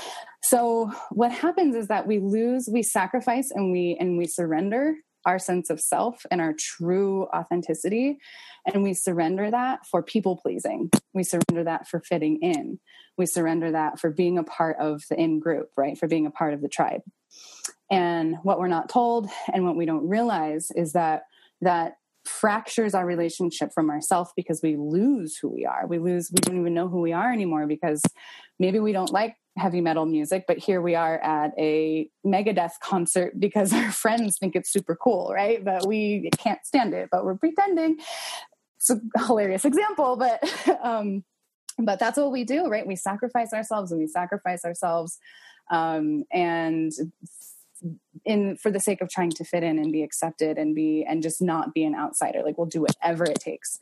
So what happens is that we lose, we sacrifice and we, and we surrender our sense of self and our true authenticity. And we surrender that for people pleasing. We surrender that for fitting in. We surrender that for being a part of the in group, right? For being a part of the tribe. And what we're not told and what we don't realize is that that fractures our relationship from ourselves, because we lose who we are. We lose, we don't even know who we are anymore, because maybe we don't like heavy metal music, but here we are at a Megadeth concert because our friends think it's super cool, right? But we can't stand it, but we're pretending. It's a hilarious example, but um, but that's what we do, right? We sacrifice ourselves and we sacrifice ourselves um, and in for the sake of trying to fit in and be accepted and be and just not be an outsider. Like we'll do whatever it takes.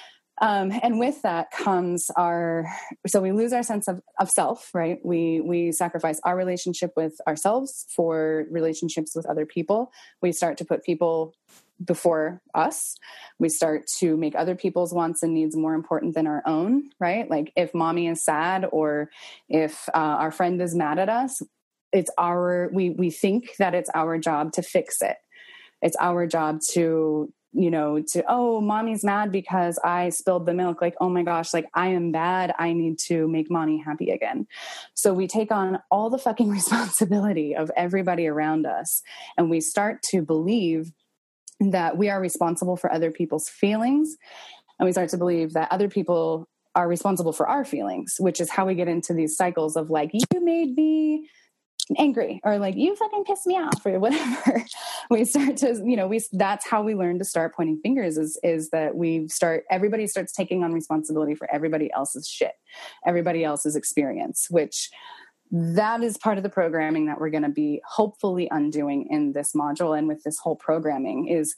Um, and with that comes our, so we lose our sense of, of self, right? We, we sacrifice our relationship with ourselves for relationships with other people. We start to put people before us. We start to make other people's wants and needs more important than our own, right? Like if mommy is sad or if uh, our friend is mad at us, it's our, we, we think that it's our job to fix it. It's our job to, you know, to, oh, mommy's mad because I spilled the milk. Like, oh my gosh, like I am bad. I need to make mommy happy again. So we take on all the fucking responsibility of everybody around us. And we start to believe that we are responsible for other people's feelings. And we start to believe that other people are responsible for our feelings, which is how we get into these cycles of like, you made me angry, or like you fucking pissed me off, or whatever. We start to, you know, we, that's how we learn to start pointing fingers is, is that we start, everybody starts taking on responsibility for everybody else's shit, everybody else's experience, which that is part of the programming that we're going to be hopefully undoing in this module. And with this whole programming is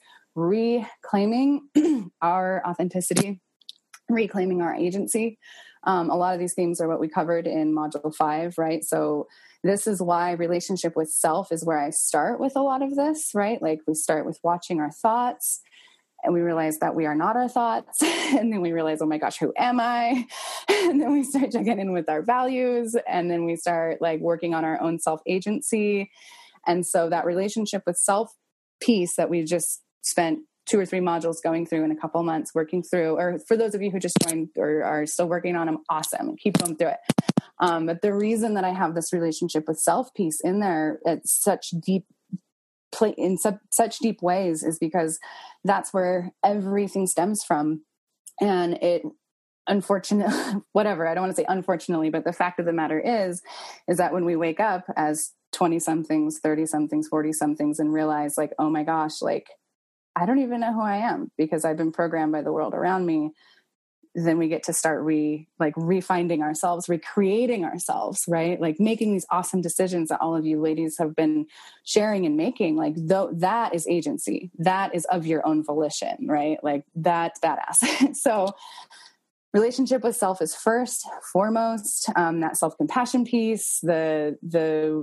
reclaiming our authenticity, reclaiming our agency. Um, a lot of these themes are what we covered in module five, right? So this is why relationship with self is where I start with a lot of this, right? Like we start with watching our thoughts and we realize that we are not our thoughts. And then we realize, oh my gosh, who am I? And then we start checking in with our values. And then we start like working on our own self-agency. And so that relationship with self piece that we just spent two or three modules going through in a couple months, working through, or for those of you who just joined or are still working on them, awesome. Keep going through it. Um, but the reason that I have this relationship with self piece in there at such deep play in su- such deep ways is because that's where everything stems from. And it, unfortunately, whatever, I don't want to say unfortunately, but the fact of the matter is, is that when we wake up as twenty somethings, thirty somethings, forty somethings and realize like, oh my gosh, like, I don't even know who I am because I've been programmed by the world around me. Then we get to start re like refinding ourselves, recreating ourselves, right? Like making these awesome decisions that all of you ladies have been sharing and making. Like though that is agency, that is of your own volition, right? Like that's badass. So relationship with self is first, foremost, um, that self-compassion piece, the, the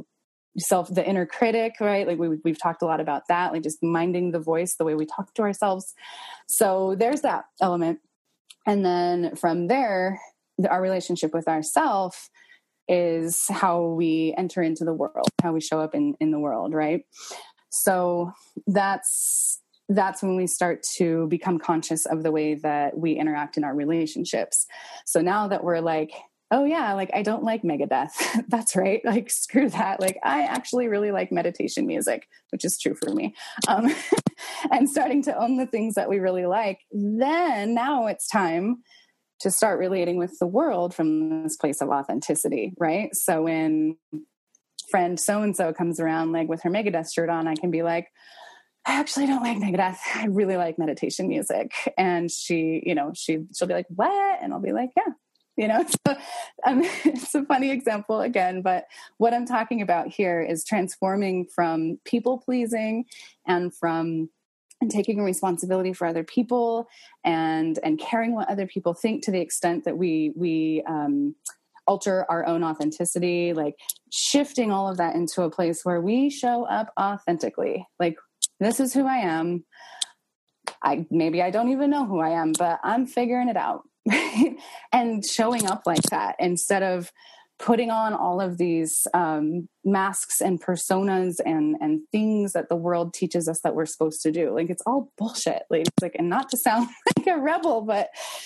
self, the inner critic, right? Like we, we've talked a lot about that, like just minding the voice, the way we talk to ourselves. So there's that element. And then from there, our relationship with ourself is how we enter into the world, how we show up in, in the world, right? So that's that's when we start to become conscious of the way that we interact in our relationships. So now that we're like, oh yeah, like I don't like Megadeth. That's right. Like screw that. Like I actually really like meditation music, which is true for me. Um, and starting to own the things that we really like. Then now it's time to start relating with the world from this place of authenticity, right? So when friend so-and-so comes around like with her Megadeth shirt on, I can be like, I actually don't like Megadeth. I really like meditation music. And she, you know, she, she'll be like, what? And I'll be like, yeah. You know, so um, it's a funny example again, but what I'm talking about here is transforming from people pleasing and from and taking responsibility for other people and and caring what other people think to the extent that we we um, alter our own authenticity, like shifting all of that into a place where we show up authentically. Like, this is who I am. I maybe I don't even know who I am, but I'm figuring it out. And showing up like that instead of putting on all of these um, masks and personas and and things that the world teaches us that we're supposed to do. Like, it's all bullshit, ladies. Like, and not to sound like a rebel, but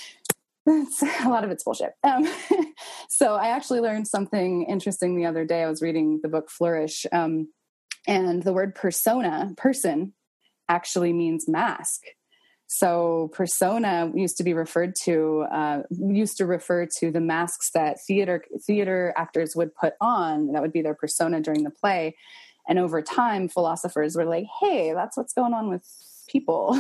it's, a lot of it's bullshit. Um, so I actually learned something interesting the other day. I was reading the book Flourish, um, and the word persona, person, actually means mask. So persona used to be referred to, uh, used to refer to the masks that theater theater actors would put on. That would be their persona during the play. And over time, philosophers were like, hey, that's what's going on with people.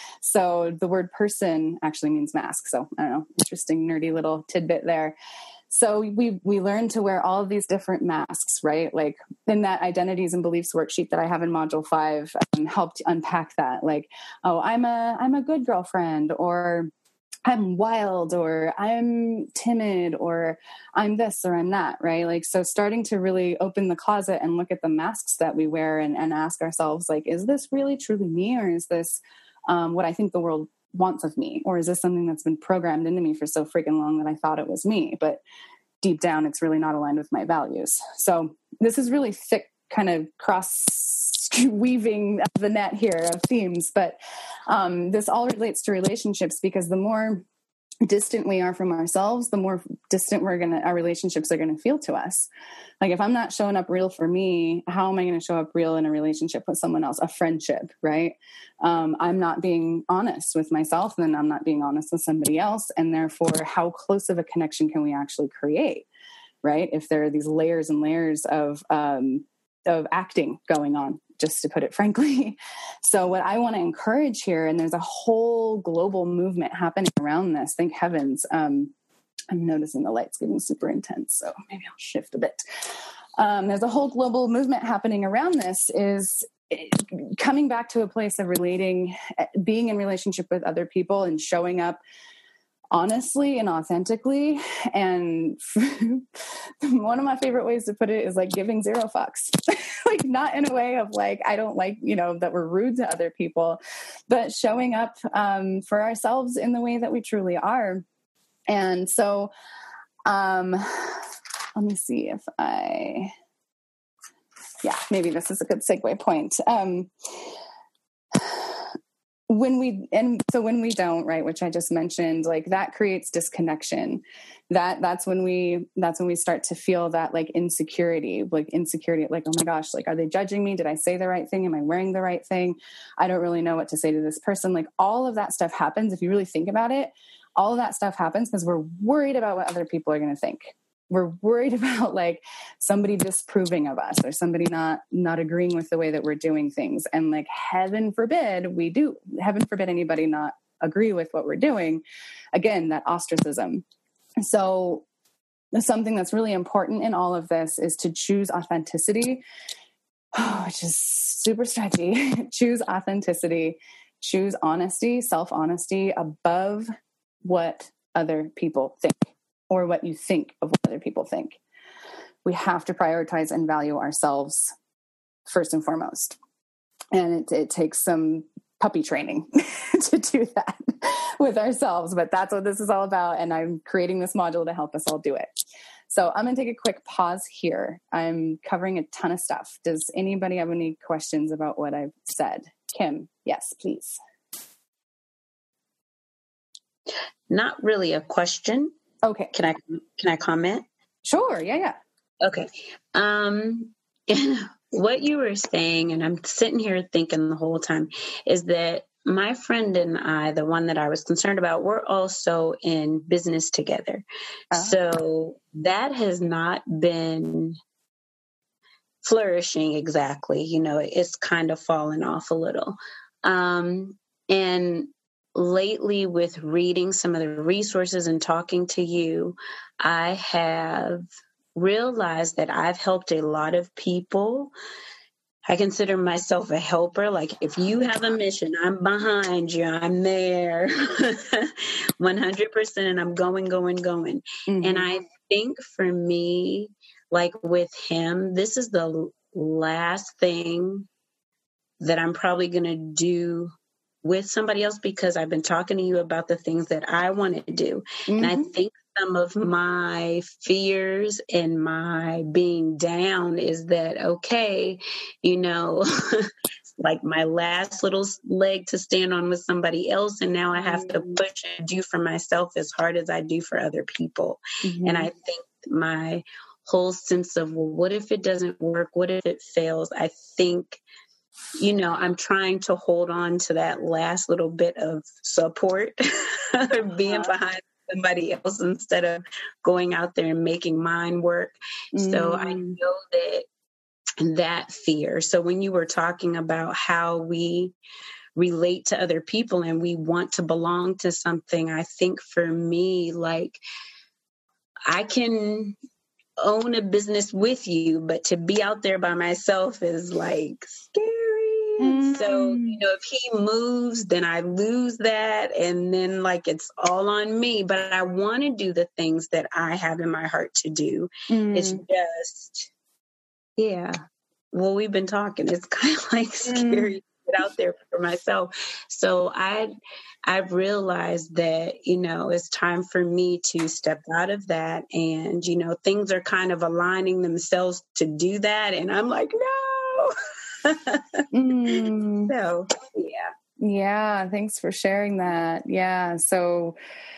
So the word person actually means mask. So I don't know, interesting, nerdy little tidbit there. So we we learn to wear all of these different masks, right? Like in that identities and beliefs worksheet that I have in module five, um, helped unpack that. Like, oh, I'm a I'm a good girlfriend, or I'm wild, or I'm timid, or I'm this, or I'm that, right? Like, so starting to really open the closet and look at the masks that we wear and, and ask ourselves, like, is this really truly me, or is this um, what I think the world wants of me? Or is this something that's been programmed into me for so freaking long that I thought it was me, but deep down it's really not aligned with my values? So this is really thick, kind of cross weaving the net here of themes, but um, this all relates to relationships, because the more distant we are from ourselves, the more distant we're gonna our relationships are gonna feel to us. Like, if I'm not showing up real for me, how am I gonna show up real in a relationship with someone else, a friendship, right? Um, I'm not being honest with myself, and then I'm not being honest with somebody else, and therefore, how close of a connection can we actually create, right? If there are these layers and layers of um, of acting going on, just to put it frankly. So what I want to encourage here, and there's a whole global movement happening around this, thank heavens. Um, I'm noticing the light's getting super intense, so maybe I'll shift a bit. Um, there's a whole global movement happening around this, is coming back to a place of relating, being in relationship with other people and showing up honestly and authentically. And one of my favorite ways to put it is like giving zero fucks. Like, not in a way of like, I don't like, you know, that we're rude to other people, but showing up um, for ourselves in the way that we truly are. And so um, let me see if I, yeah, maybe this is a good segue point. Um, When we, and so when we don't, right, which I just mentioned, like that creates disconnection. That that's when we, that's when we start to feel that like insecurity, like insecurity, like, oh my gosh, like, are they judging me? Did I say the right thing? Am I wearing the right thing? I don't really know what to say to this person. Like, all of that stuff happens. If you really think about it, all of that stuff happens because we're worried about what other people are going to think. We're worried about like somebody disapproving of us, or somebody not, not agreeing with the way that we're doing things. And like, heaven forbid we do, heaven forbid anybody not agree with what we're doing. Again, that ostracism. So something that's really important in all of this is to choose authenticity, which is super stretchy. Choose authenticity, choose honesty, self-honesty above what other people think, or what you think of what other people think. we have to prioritize and value ourselves first and foremost. And it, it takes some puppy training to do that with ourselves, but that's what this is all about. And I'm creating this module to help us all do it. So I'm going to take a quick pause here. I'm covering a ton of stuff. Does anybody have any questions about what I've said? Kim, yes, please. Not really a question. Okay. Can I, can I comment? Sure. Yeah. Yeah. Okay. Um, what you were saying, and I'm sitting here thinking the whole time, is that my friend and I, the one that I was concerned about, we're also in business together. Oh. So that has not been flourishing exactly. You know, it's kind of fallen off a little. Um, and lately, with reading some of the resources and talking to you, I have realized that I've helped a lot of people. I consider myself a helper. Like, if you have a mission, I'm behind you. I'm there one hundred percent, and I'm going, going, going. Mm-hmm. And I think for me, like with him, this is the last thing that I'm probably going to do with somebody else, because I've been talking to you about the things that I want to do. Mm-hmm. And I think some of my fears and my being down is that, okay, you know, like my last little leg to stand on with somebody else. And now I have mm-hmm. to push and do for myself as hard as I do for other people. Mm-hmm. And I think my whole sense of, well, what if it doesn't work? What if it fails? I think, you know, I'm trying to hold on to that last little bit of support, being uh-huh. behind somebody else instead of going out there and making mine work. Mm. So I know that that fear. So when you were talking about how we relate to other people and we want to belong to something, I think for me, like, I can own a business with you, but to be out there by myself is like scary. Mm. So, you know, if he moves, then I lose that. And then like, it's all on me, but I want to do the things that I have in my heart to do. Mm. It's just, yeah. Well, we've been talking. It's kind of like scary mm. to get out there for myself. So I, I've realized that, you know, it's time for me to step out of that. And, you know, things are kind of aligning themselves to do that. And I'm like, no. mm. So, yeah. Yeah. Thanks for sharing that. Yeah. So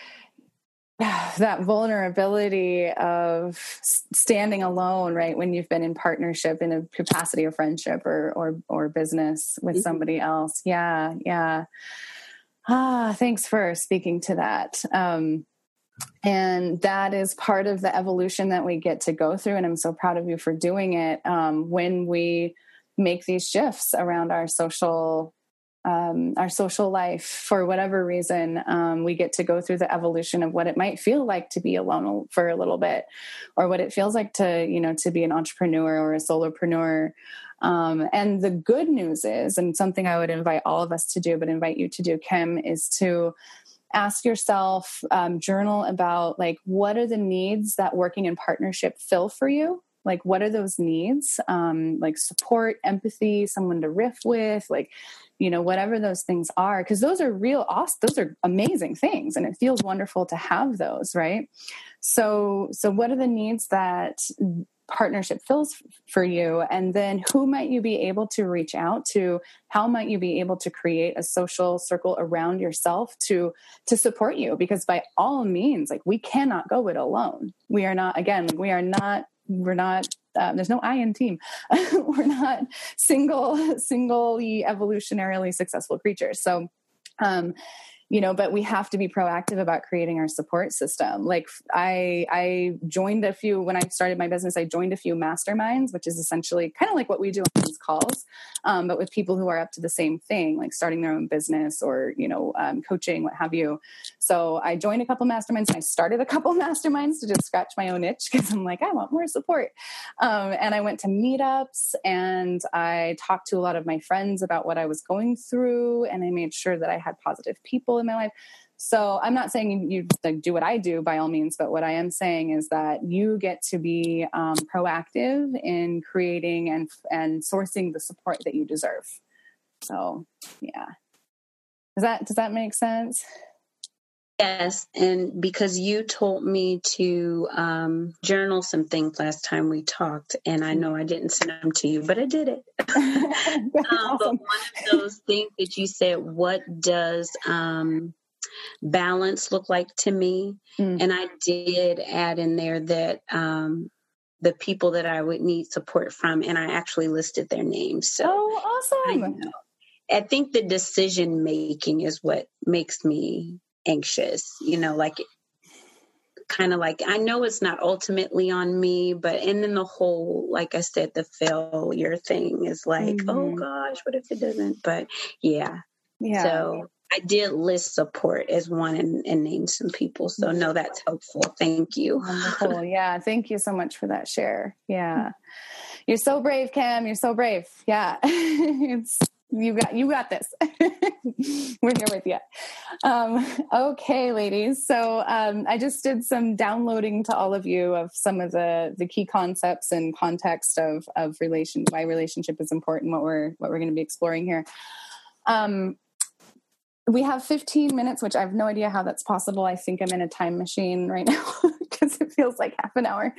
that vulnerability of standing alone, right, when you've been in partnership in a capacity of friendship or, or, or business with mm-hmm. somebody else. Yeah. Yeah. Ah, thanks for speaking to that. Um, and that is part of the evolution that we get to go through. And I'm so proud of you for doing it. Um, when we make these shifts around our social, um, our social life, for whatever reason, um, we get to go through the evolution of what it might feel like to be alone for a little bit, or what it feels like to, you know, to be an entrepreneur or a solopreneur. Um, and the good news is, and something I would invite all of us to do, but invite you to do, Kim, is to ask yourself, um, journal about like, what are the needs that working in partnership fill for you? Like, what are those needs? Um, like support, empathy, someone to riff with, like, you know, whatever those things are, because those are real awesome. Those are amazing things. And it feels wonderful to have those. Right. So, so what are the needs that partnership fills for you? And then who might you be able to reach out to? How might you be able to create a social circle around yourself to, to support you? Because by all means, like, we cannot go it alone. We are not, again, like, we are not, we're not, um, there's no I in team. We're not single, singly evolutionarily successful creatures. So, um, you know, but we have to be proactive about creating our support system. Like I, I joined a few, when I started my business, I joined a few masterminds, which is essentially kind of like what we do on these calls, um, but with people who are up to the same thing, like starting their own business or, you know, um, coaching, what have you. So I joined a couple masterminds and I started a couple masterminds to just scratch my own itch, because I'm like, I want more support. Um, and I went to meetups and I talked to a lot of my friends about what I was going through. And I made sure that I had positive people in my life. So I'm not saying you, you like, do what I do by all means, but what I am saying is that you get to be um, proactive in creating and and sourcing the support that you deserve. So yeah, does that does that make sense? Yes, and because you told me to um, journal some things last time we talked, and I know I didn't send them to you, but I did it. um, awesome. But one of those things that you said, what does um, balance look like to me? Mm. And I did add in there that um, the people that I would need support from, and I actually listed their names. So oh, awesome. I, know. I think the decision making is what makes me anxious, you know, like kind of like, I know it's not ultimately on me, but, and then the whole, like I said, the failure thing is like, mm-hmm. oh gosh, what if it doesn't? But yeah. Yeah. So I did list support as one and, and name some people. So no, that's helpful. Thank you. Wonderful. Yeah. Thank you so much for that share. Yeah. You're so brave, Cam. You're so brave. Yeah. it's, You got, you got this. We're here with you. Um, okay, ladies. So um, I just did some downloading to all of you of some of the, the key concepts and context of, of relation, why relationship is important, what we're, what we're going to be exploring here. Um, we have fifteen minutes, which I have no idea how that's possible. I think I'm in a time machine right now because it feels like half an hour.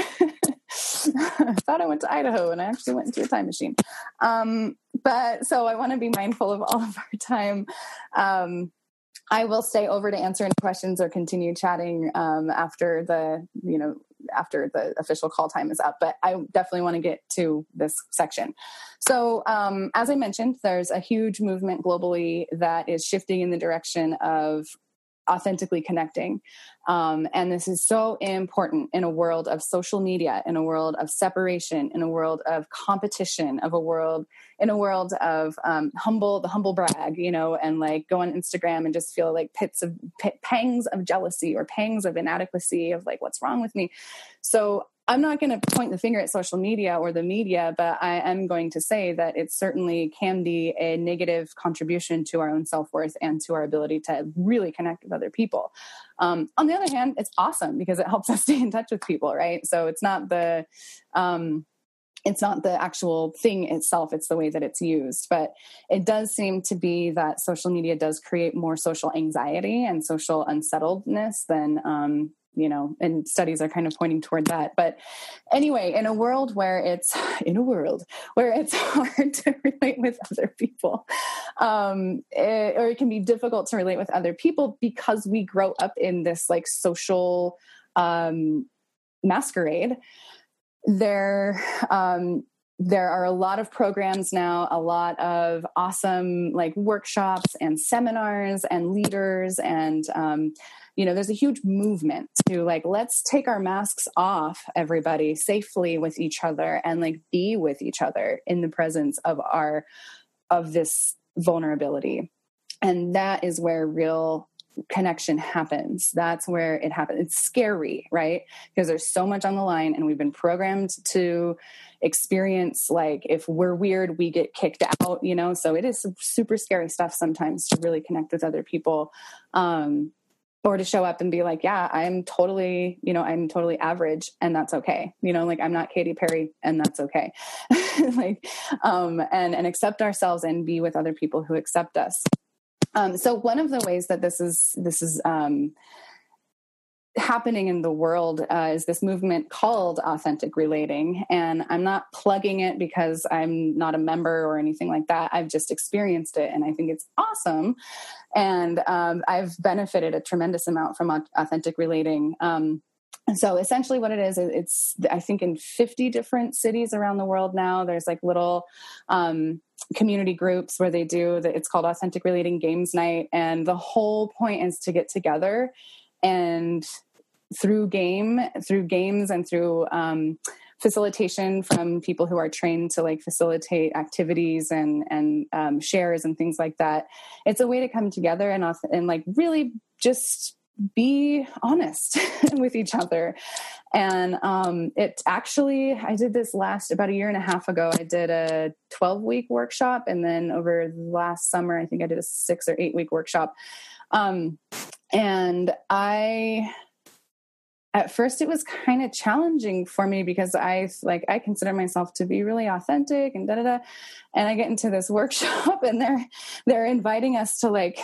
I thought I went to Idaho and I actually went into a time machine. Um, but so I want to be mindful of all of our time. Um, I will stay over to answer any questions or continue chatting um, after the, you know, after the official call time is up, but I definitely want to get to this section. So um, as I mentioned, there's a huge movement globally that is shifting in the direction of authentically connecting. Um, and this is so important in a world of social media, in a world of separation, in a world of competition, of a world, in a world of um, humble, the humble brag, you know, and like go on Instagram and just feel like pits of p- pangs of jealousy or pangs of inadequacy of like, what's wrong with me? So I'm not going to point the finger at social media or the media, but I am going to say that it certainly can be a negative contribution to our own self-worth and to our ability to really connect with other people. Um, on the other hand, it's awesome because it helps us stay in touch with people, right? So it's not the, um, it's not the actual thing itself, it's the way that it's used. But it does seem to be that social media does create more social anxiety and social unsettledness than, um, you know, and studies are kind of pointing toward that. But anyway, in a world where it's in a world where it's hard to relate with other people, um, it, or it can be difficult to relate with other people because we grow up in this like social um, masquerade. There, um, there are a lot of programs now, a lot of awesome like workshops and seminars and leaders and, um, you know, there's a huge movement to like, let's take our masks off, everybody, safely with each other and like be with each other in the presence of our, of this vulnerability. And that is where real connection happens. That's where it happens. It's scary, right? Because there's so much on the line and we've been programmed to experience like, if we're weird, we get kicked out, you know? So it is super scary stuff sometimes to really connect with other people. Um, or to show up and be like, yeah, I'm totally, you know, I'm totally average and that's okay. You know, like I'm not Katy Perry and that's okay. like, um, and, and accept ourselves and be with other people who accept us. Um, so one of the ways that this is, this is, um, happening in the world uh, is this movement called authentic relating. And I'm not plugging it because I'm not a member or anything like that. I've just experienced it and I think it's awesome. And um, I've benefited a tremendous amount from authentic relating. Um, so essentially what it is, it's, I think in fifty different cities around the world now, there's like little um, community groups where they do that. It's called Authentic Relating Games Night. And the whole point is to get together and through game, through games and through um, facilitation from people who are trained to like facilitate activities and, and um, shares and things like that. It's a way to come together and, and like really just be honest with each other. And um, it actually, I did this last about a year and a half ago. I did a twelve week workshop. And then over last summer, I think I did a six or eight week workshop. Um, and I, at first it was kind of challenging for me because I like, I consider myself to be really authentic and da da da. And I get into this workshop and they're, they're inviting us to like,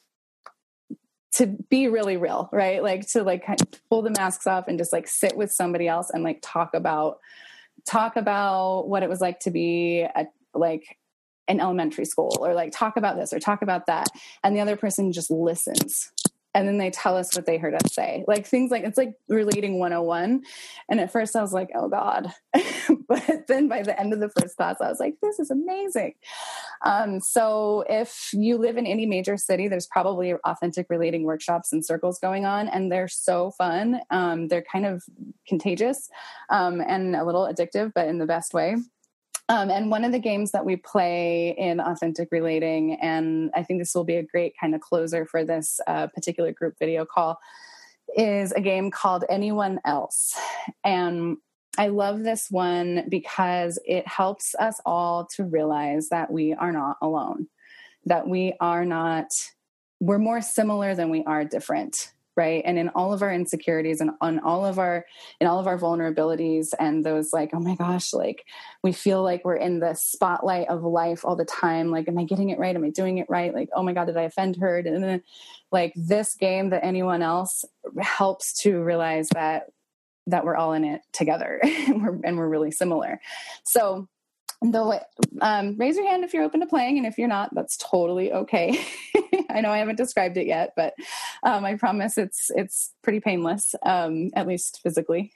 to be really real, right? Like to like kind of pull the masks off and just like sit with somebody else and like talk about, talk about what it was like to be at like in elementary school, or like talk about this or talk about that. And the other person just listens. And then they tell us what they heard us say, like things like, it's like relating one oh one. And at first I was like, oh God, but then by the end of the first class, I was like, this is amazing. Um, so if you live in any major city, there's probably authentic relating workshops and circles going on, and they're so fun. Um, they're kind of contagious, um, and a little addictive, but in the best way. Um, and one of the games that we play in Authentic Relating, and I think this will be a great kind of closer for this uh, particular group video call, is a game called Anyone Else. And I love this one because it helps us all to realize that we are not alone, that we are not, we're more similar than we are different. Right. And in all of our insecurities and on all of our, in all of our vulnerabilities and those like, oh my gosh, like we feel like we're in the spotlight of life all the time. Like, am I getting it right? Am I doing it right? Like, oh my God, did I offend her? And then like this game that Anyone Else helps to realize that, that we're all in it together and we're, and we're really similar. So the um, raise your hand if you're open to playing, and if you're not, that's totally okay. I know I haven't described it yet, but um, I promise it's it's pretty painless, um, at least physically.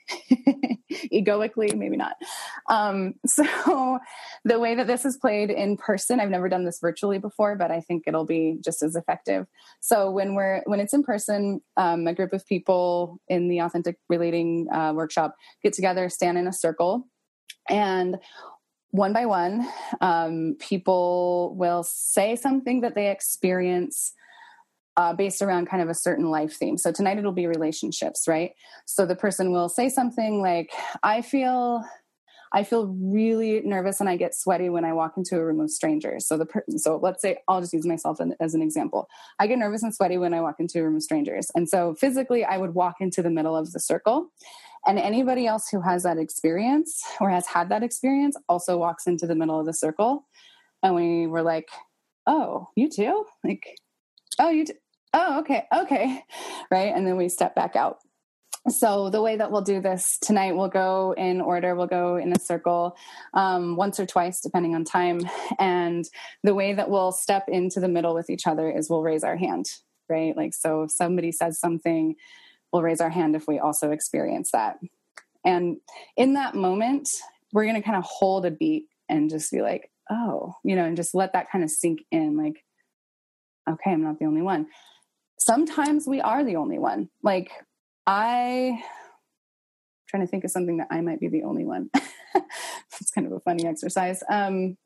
Egoically, maybe not. Um, so the way that this is played in person, I've never done this virtually before, but I think it'll be just as effective. So when we're when it's in person, um, a group of people in the Authentic Relating uh, workshop get together, stand in a circle, and one by one, um, people will say something that they experience uh, based around kind of a certain life theme. So tonight it'll be relationships, right? So the person will say something like, I feel, I feel really nervous and I get sweaty when I walk into a room of strangers. So the per- so let's say, I'll just use myself as an example. I get nervous and sweaty when I walk into a room of strangers. And so physically I would walk into the middle of the circle. And anybody else who has that experience or has had that experience also walks into the middle of the circle. And we were like, oh, you too? Like, oh, you too? Oh, okay. Okay. Right. And then we step back out. So the way that we'll do this tonight, we'll go in order. We'll go in a circle um, once or twice, depending on time. And the way that we'll step into the middle with each other is we'll raise our hand, right? Like, so if somebody says something, we'll raise our hand if we also experience that. And in that moment, we're going to kind of hold a beat and just be like, oh, you know, and just let that kind of sink in. Like, okay, I'm not the only one. Sometimes we are the only one. Like I, I'm trying to think of something that I might be the only one. It's kind of a funny exercise. Um,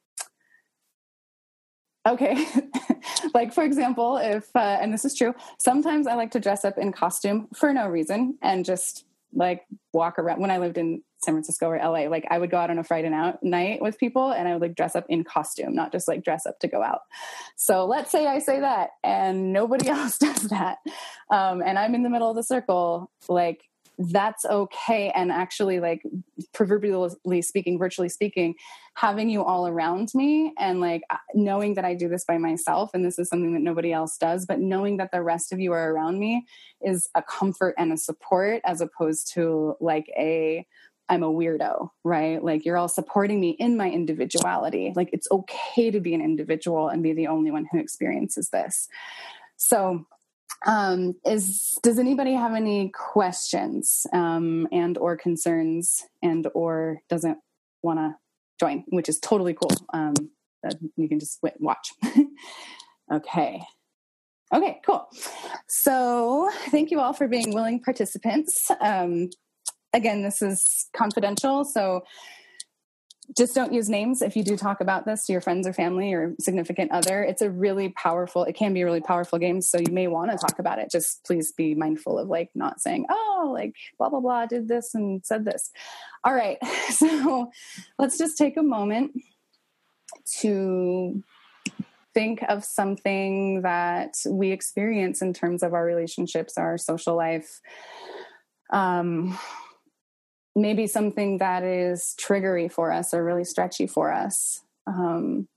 okay. Like, for example, if, uh, and this is true, sometimes I like to dress up in costume for no reason and just like walk around. When I lived in San Francisco or L A, like I would go out on a Friday night with people and I would like dress up in costume, not just like dress up to go out. So let's say I say that and nobody else does that. Um, and I'm in the middle of the circle, like that's okay. And actually, like proverbially speaking, virtually speaking, having you all around me and like knowing that I do this by myself and this is something that nobody else does, but knowing that the rest of you are around me is a comfort and a support as opposed to like a, I'm a weirdo, right? Like you're all supporting me in my individuality. Like it's okay to be an individual and be the only one who experiences this. So Um, is, does anybody have any questions, um, and or concerns and, or doesn't want to join, which is totally cool. Um, you can just wait, watch. Okay. Okay, cool. So thank you all for being willing participants. Um, again, this is confidential. So just don't use names if you do talk about this to your friends or family or significant other. It's a really powerful, it can be a really powerful game. So you may want to talk about it. Just please be mindful of like not saying, oh, like blah, blah, blah, did this and said this. All right. So let's just take a moment to think of something that we experience in terms of our relationships, our social life. Um, maybe something that is triggery for us or really stretchy for us. Um,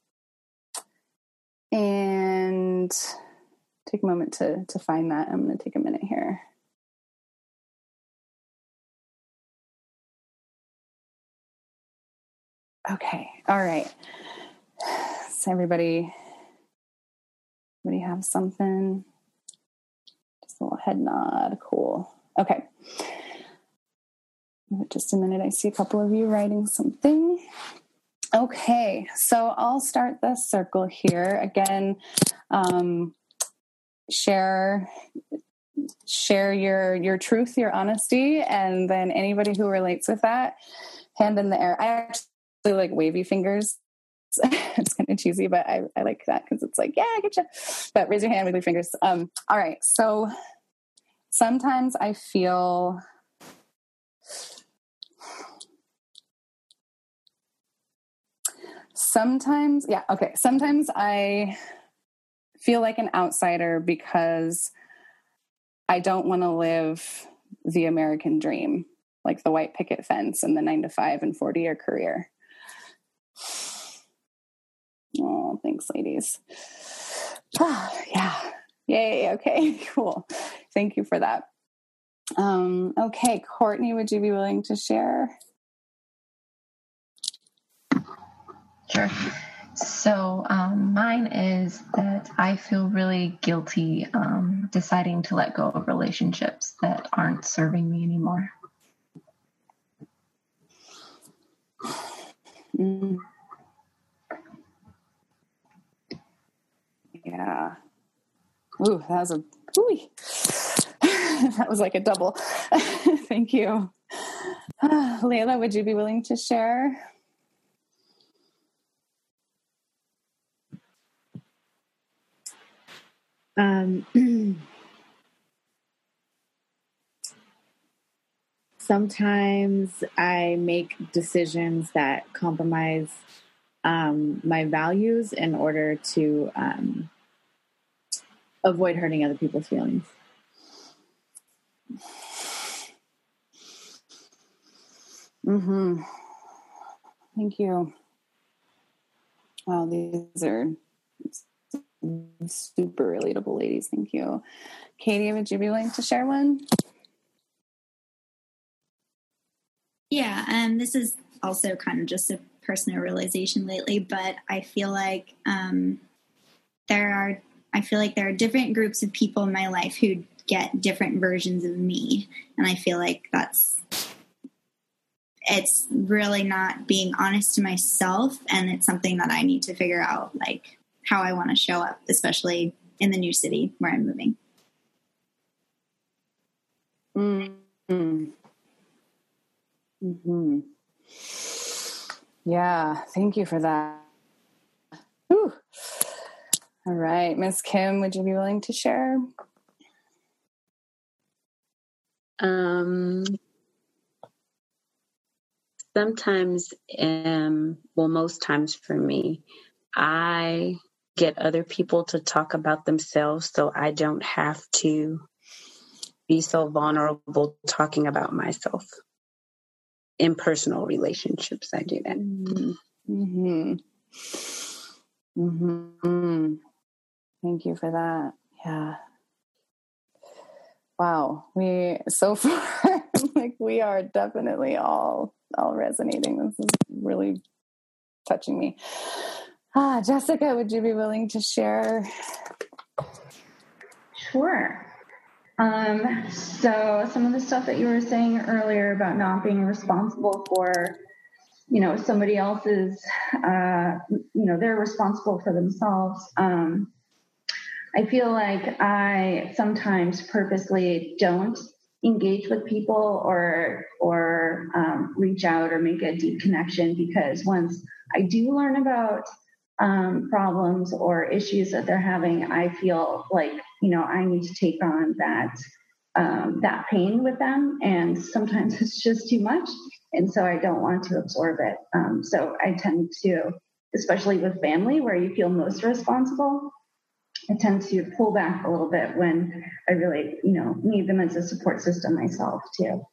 and take a moment to, to find that. I'm going to take a minute here. Okay. All right. So everybody, everybody have something? Just a little head nod. Cool. Okay. Just a minute. I see a couple of you writing something. Okay. So I'll start the circle here. Again, um, share, share your, your truth, your honesty, and then anybody who relates with that, hand in the air. I actually like wavy fingers. It's kind of cheesy, but I, I like that because it's like, yeah, I get you. But raise your hand with your fingers. Um, all right. So sometimes I feel sometimes, yeah, okay. Sometimes I feel like an outsider because I don't want to live the American dream, like the white picket fence and the nine to five and forty year career. Oh, thanks, ladies. Ah, yeah. Yay. Okay, cool. Thank you for that. Um, okay, Courtney, would you be willing to share? Sure. So um, mine is that I feel really guilty um, deciding to let go of relationships that aren't serving me anymore. Mm. Yeah. Ooh, that was a, ooh, that was like a double. Thank you. Uh, Layla, would you be willing to share? Um, sometimes I make decisions that compromise um, my values in order to um, avoid hurting other people's feelings. Mm-hmm. Thank you. Wow, these are super relatable ladies. Thank you. Katie, would you be willing to share one? Yeah, um, this is also kind of just a personal realization lately, but I feel like um, there are, I feel like there are different groups of people in my life who get different versions of me, and I feel like that's, it's really not being honest to myself, and it's something that I need to figure out, like how I want to show up, especially in the new city where I'm moving. Mm-hmm. Mm-hmm. Yeah, thank you for that. Whew. All right, Miss Kim, would you be willing to share? Um, sometimes, um, well, most times for me, I get other people to talk about themselves so I don't have to be so vulnerable talking about myself. In personal relationships, I do that. Mm-hmm. Mm-hmm. Thank you for that. Yeah. Wow. We, so far, like we are definitely all, all resonating. This is really touching me. Ah, Jessica, would you be willing to share? Sure. Um, so some of the stuff that you were saying earlier about not being responsible for, you know, somebody else's, uh, you know, they're responsible for themselves. Um, I feel like I sometimes purposely don't engage with people or or um, reach out or make a deep connection, because once I do learn about um, problems or issues that they're having, I feel like, you know, I need to take on that um, that pain with them, and sometimes it's just too much, and so I don't want to absorb it. Um, so I tend to especially with family where you feel most responsible, I tend to pull back a little bit when I really, you know, need them as a support system myself too.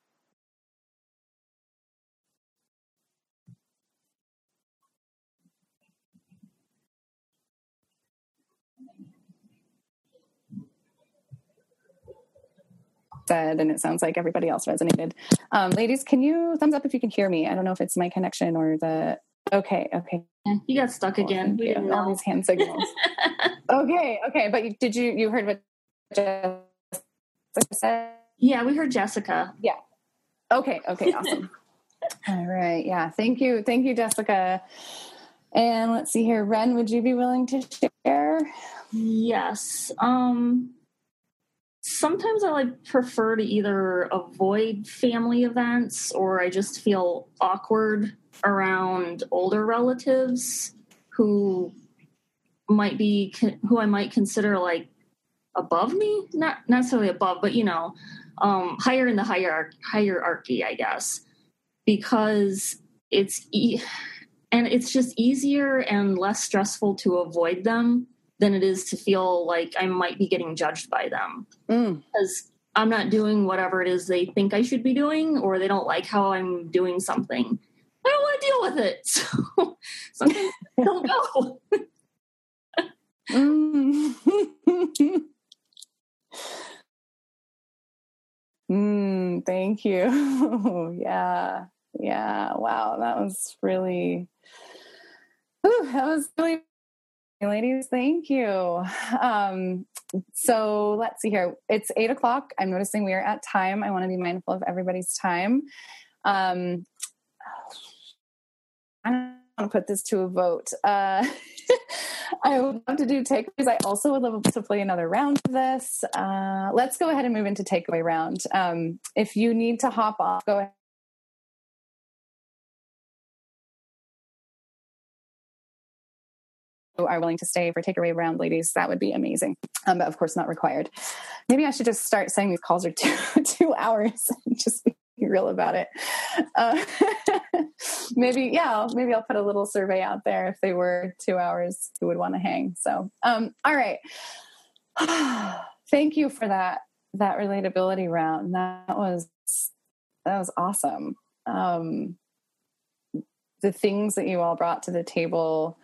Said, and it sounds like everybody else resonated. Um, ladies, can you thumbs up if you can hear me? I don't know if it's my connection or the, okay, okay. You got stuck again. We didn't All know. these hand signals. okay, okay, but you, did you, you heard what Jessica said? Yeah, we heard Jessica. Yeah. Okay, okay, awesome. All right, yeah, thank you, thank you, Jessica. And let's see here, Ren, would you be willing to share? Yes. Um, sometimes I like prefer to either avoid family events or I just feel awkward around older relatives who might be, who I might consider like above me, not necessarily above, but you know, um, higher in the hierarchy, hierarchy, I guess, because it's, e- and it's just easier and less stressful to avoid them than it is to feel like I might be getting judged by them. Mm. Because I'm not doing whatever it is they think I should be doing, or they don't like how I'm doing something. I don't want to deal with it. So sometimes I don't go. mm. mm, thank you. yeah. Yeah. Wow. That was really, whew, that was really, ladies, thank you. Um, so let's see here. It's eight o'clock. I'm noticing we are at time. I want to be mindful of everybody's time. Um, I don't want to put this to a vote. Uh, I would love to do takeaways. I also would love to play another round of this. Uh, let's go ahead and move into takeaway round. Um, if you need to hop off, go ahead. Are willing to stay for takeaway round, ladies, that would be amazing. Um, but of course not required. Maybe I should just start saying these calls are two, two hours and just be real about it. Uh, maybe, yeah, maybe I'll put a little survey out there if they were two hours, who would want to hang. So, um, all right. Thank you for that, that relatability round. That was, that was awesome. Um, the things that you all brought to the table,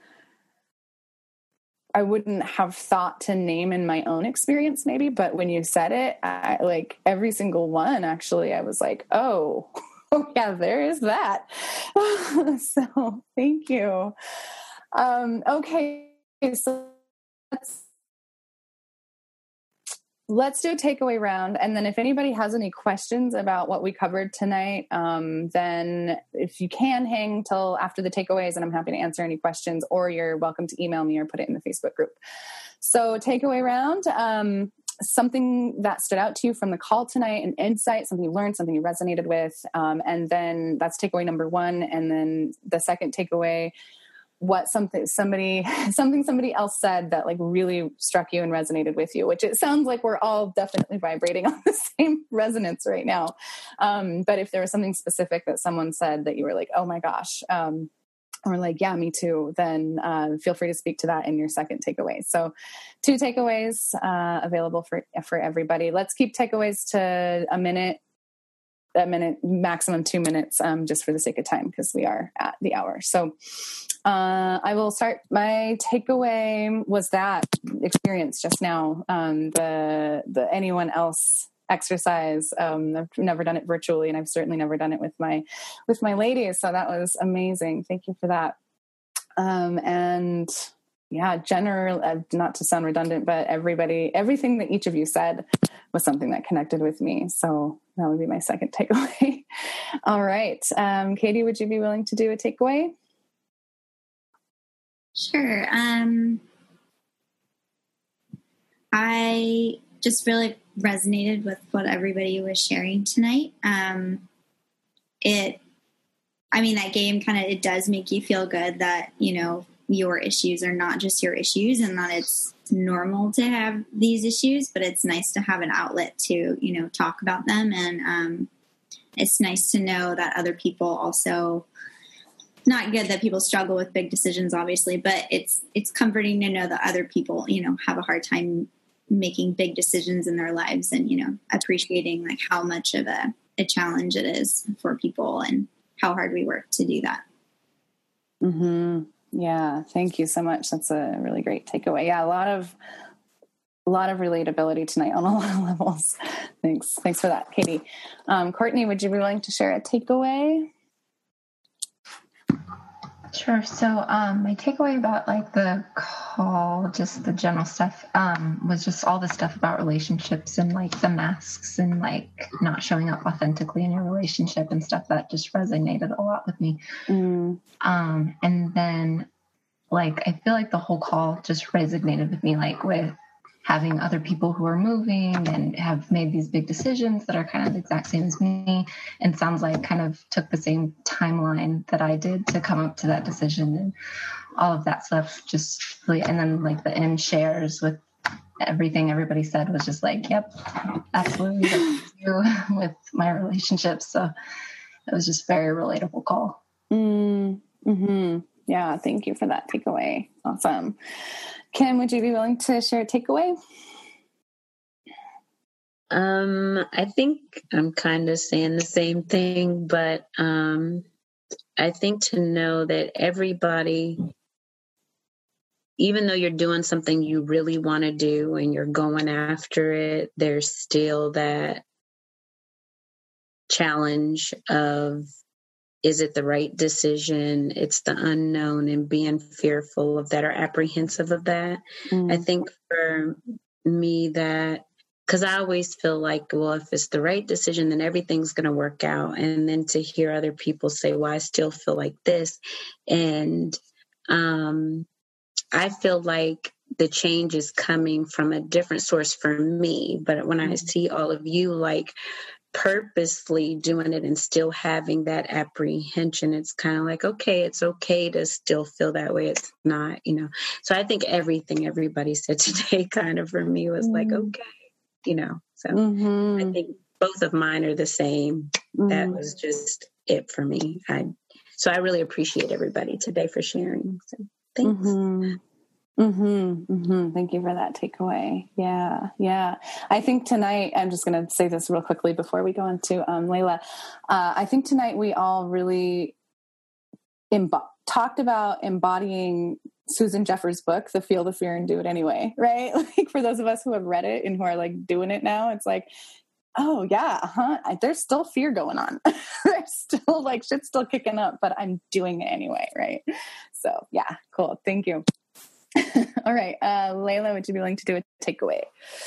I wouldn't have thought to name in my own experience maybe, but when you said it, I, like every single one, actually, I was like, oh, oh yeah, there is that. So thank you. Um, okay. So let's, let's do a takeaway round. And then if anybody has any questions about what we covered tonight, um, then if you can hang till after the takeaways, and I'm happy to answer any questions, or you're welcome to email me or put it in the Facebook group. So takeaway round, um, something that stood out to you from the call tonight, an insight, something you learned, something you resonated with. Um, and then that's takeaway number one. And then the second takeaway, what something somebody something somebody else said that like really struck you and resonated with you, which it sounds like we're all definitely vibrating on the same resonance right now. Um, but if there was something specific that someone said that you were like, oh my gosh, um, or like, yeah, me too, then uh, feel free to speak to that in your second takeaway. So two takeaways uh, available for, for everybody. Let's keep takeaways to a minute, a minute, maximum two minutes, um, just for the sake of time, because we are at the hour. So uh, I will start. My takeaway was that experience just now, um, the, the anyone else exercise. Um, I've never done it virtually, and I've certainly never done it with my, with my ladies. So that was amazing. Thank you for that. Um, and yeah, general, uh, not to sound redundant, but everybody, everything that each of you said was something that connected with me. So that would be my second takeaway. All right. Um, Katie, would you be willing to do a takeaway? Sure. Um, I just really resonated with what everybody was sharing tonight. Um, it, I mean, that game kind of, it does make you feel good that, you know, your issues are not just your issues and that it's normal to have these issues, but it's nice to have an outlet to, you know, talk about them. And um, it's nice to know that other people also not good that people struggle with big decisions, obviously, but it's it's comforting to know that other people, you know, have a hard time making big decisions in their lives, and, you know, appreciating like how much of a, a challenge it is for people and how hard we work to do that. Mm-hmm. Yeah. Thank you so much. That's a really great takeaway. Yeah. A lot of, a lot of relatability tonight on a lot of levels. Thanks. Thanks for that, Katie. Um, Courtney, would you be willing to share a takeaway? Sure. So um, my takeaway about like the call, just the general stuff, um, was just all the stuff about relationships and like the masks and like not showing up authentically in your relationship and stuff that just resonated a lot with me. Mm. Um, and then like, I feel like the whole call just resonated with me, like with having other people who are moving and have made these big decisions that are kind of the exact same as me, and sounds like kind of took the same timeline that I did to come up to that decision and all of that stuff. Just really, and then like the end shares with everything everybody said was just like, yep, absolutely that's you with my relationships. So it was just very relatable call. Mm, mm-hmm. Yeah. Thank you for that takeaway. Awesome. Kim, would you be willing to share a takeaway? Um, I think I'm kind of saying the same thing, but um, I think to know that everybody, even though you're doing something you really want to do and you're going after it, there's still that challenge of, is it the right decision? It's the unknown and being fearful of that or apprehensive of that. Mm. I think for me that, because I always feel like, well, if it's the right decision, then everything's going to work out. And then to hear other people say, well, I still feel like this. And um, I feel like the change is coming from a different source for me. But when mm. I see all of you like purposely doing it and still having that apprehension, it's kind of like, okay, it's okay to still feel that way. It's not, you know. So I think everything everybody said today kind of for me was mm. like, okay, you know. So mm-hmm. I think both of mine are the same. Mm. That was just it for me. I so I really appreciate everybody today for sharing. So thanks. Mm-hmm. Mm-hmm, mm-hmm. Thank you for that takeaway. Yeah, yeah. I think tonight, I'm just going to say this real quickly before we go into um, Layla. Uh, I think tonight we all really embo- talked about embodying Susan Jeffers' book, The Feel the Fear and Do It Anyway, right? Like for those of us who have read it and who are like doing it now, it's like, oh yeah, huh? There's still fear going on. There's still like shit's still kicking up, but I'm doing it anyway, right? So yeah, cool. Thank you. All right. Uh, Layla, would you be willing to do a takeaway?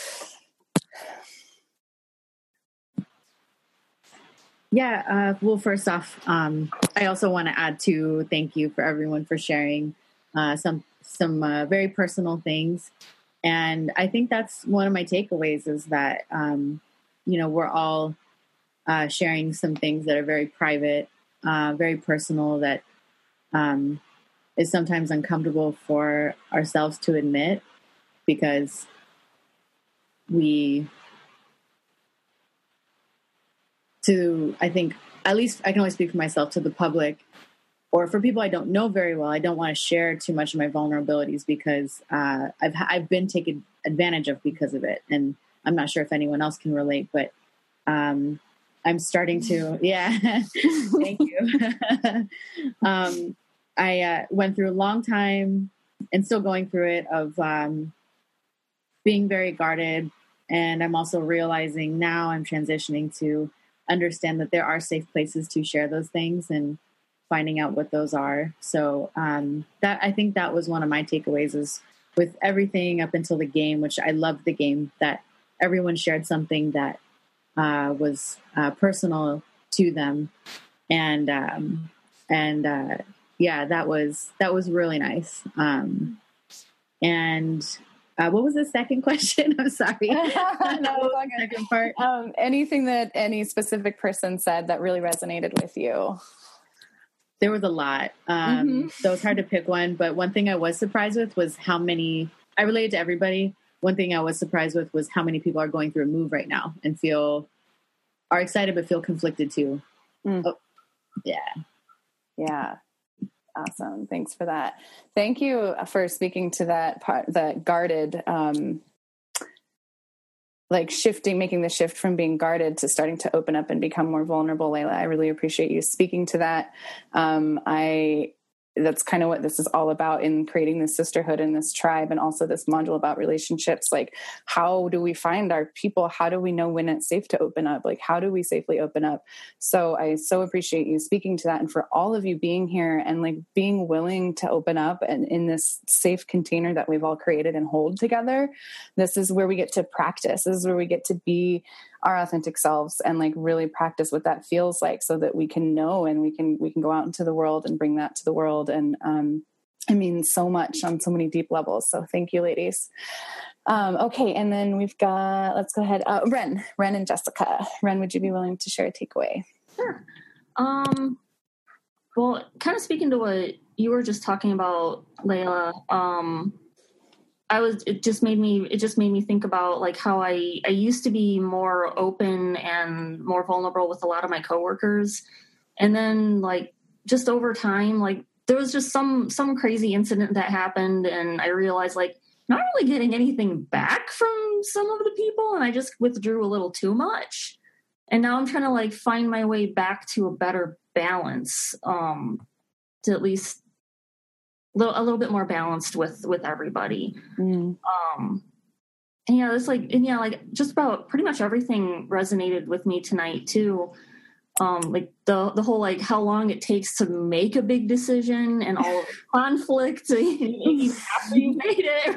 Yeah. Uh, well, first off, um, I also want to add to thank you for everyone for sharing uh, some some uh, very personal things. And I think that's one of my takeaways is that, um, you know, we're all uh, sharing some things that are very private, uh, very personal, that um is sometimes uncomfortable for ourselves to admit because we, to, I think, at least I can only speak for myself, to the public or for people I don't know very well, I don't want to share too much of my vulnerabilities because uh, I've, I've been taken advantage of because of it. And I'm not sure if anyone else can relate, but um, I'm starting to, yeah, thank you. um, I uh, went through a long time and still going through it of um, being very guarded. And I'm also realizing now I'm transitioning to understand that there are safe places to share those things and finding out what those are. So um, that I think that was one of my takeaways is with everything up until the game, which I loved the game, that everyone shared something that uh, was uh, personal to them. And, um, and, uh, yeah, that was, that was really nice. Um, and, uh, what was the second question? I'm sorry. No, second part. Um, anything that any specific person said that really resonated with you? There was a lot. Um, mm-hmm. So it's hard to pick one, but one thing I was surprised with was how many, I related to everybody. One thing I was surprised with was how many people are going through a move right now and feel, are excited, but feel conflicted too. Mm. Oh, yeah. Yeah. Awesome. Thanks for that. Thank you for speaking to that part, the guarded, um, like shifting, making the shift from being guarded to starting to open up and become more vulnerable, Layla. I really appreciate you speaking to that. Um, I, that's kind of what this is all about in creating this sisterhood and this tribe, and also this module about relationships. Like, how do we find our people? How do we know when it's safe to open up? Like, how do we safely open up? So I so appreciate you speaking to that, and for all of you being here and like being willing to open up and in this safe container that we've all created and hold together. This is where we get to practice. This is where we get to be our authentic selves and like really practice what that feels like, so that we can know and we can we can go out into the world and bring that to the world. And um, I mean, so much on so many deep levels. So thank you, ladies. Um, okay, and then we've got, let's go ahead. Uh, Ren, Ren and Jessica. Ren, would you be willing to share a takeaway? Sure. Um, well, kind of speaking to what you were just talking about, Layla. Um, I was, it just made me, it just made me think about like how I, I used to be more open and more vulnerable with a lot of my coworkers. And then like, just over time, like there was just some, some crazy incident that happened. And I realized like, not really getting anything back from some of the people. And I just withdrew a little too much. And now I'm trying to like find my way back to a better balance, um, to at least little, a little bit more balanced with, with everybody. Mm. Um, and yeah, it's like, and yeah, like just about pretty much everything resonated with me tonight too. Um, like the, the whole, like how long it takes to make a big decision and all of the conflict even after you made it.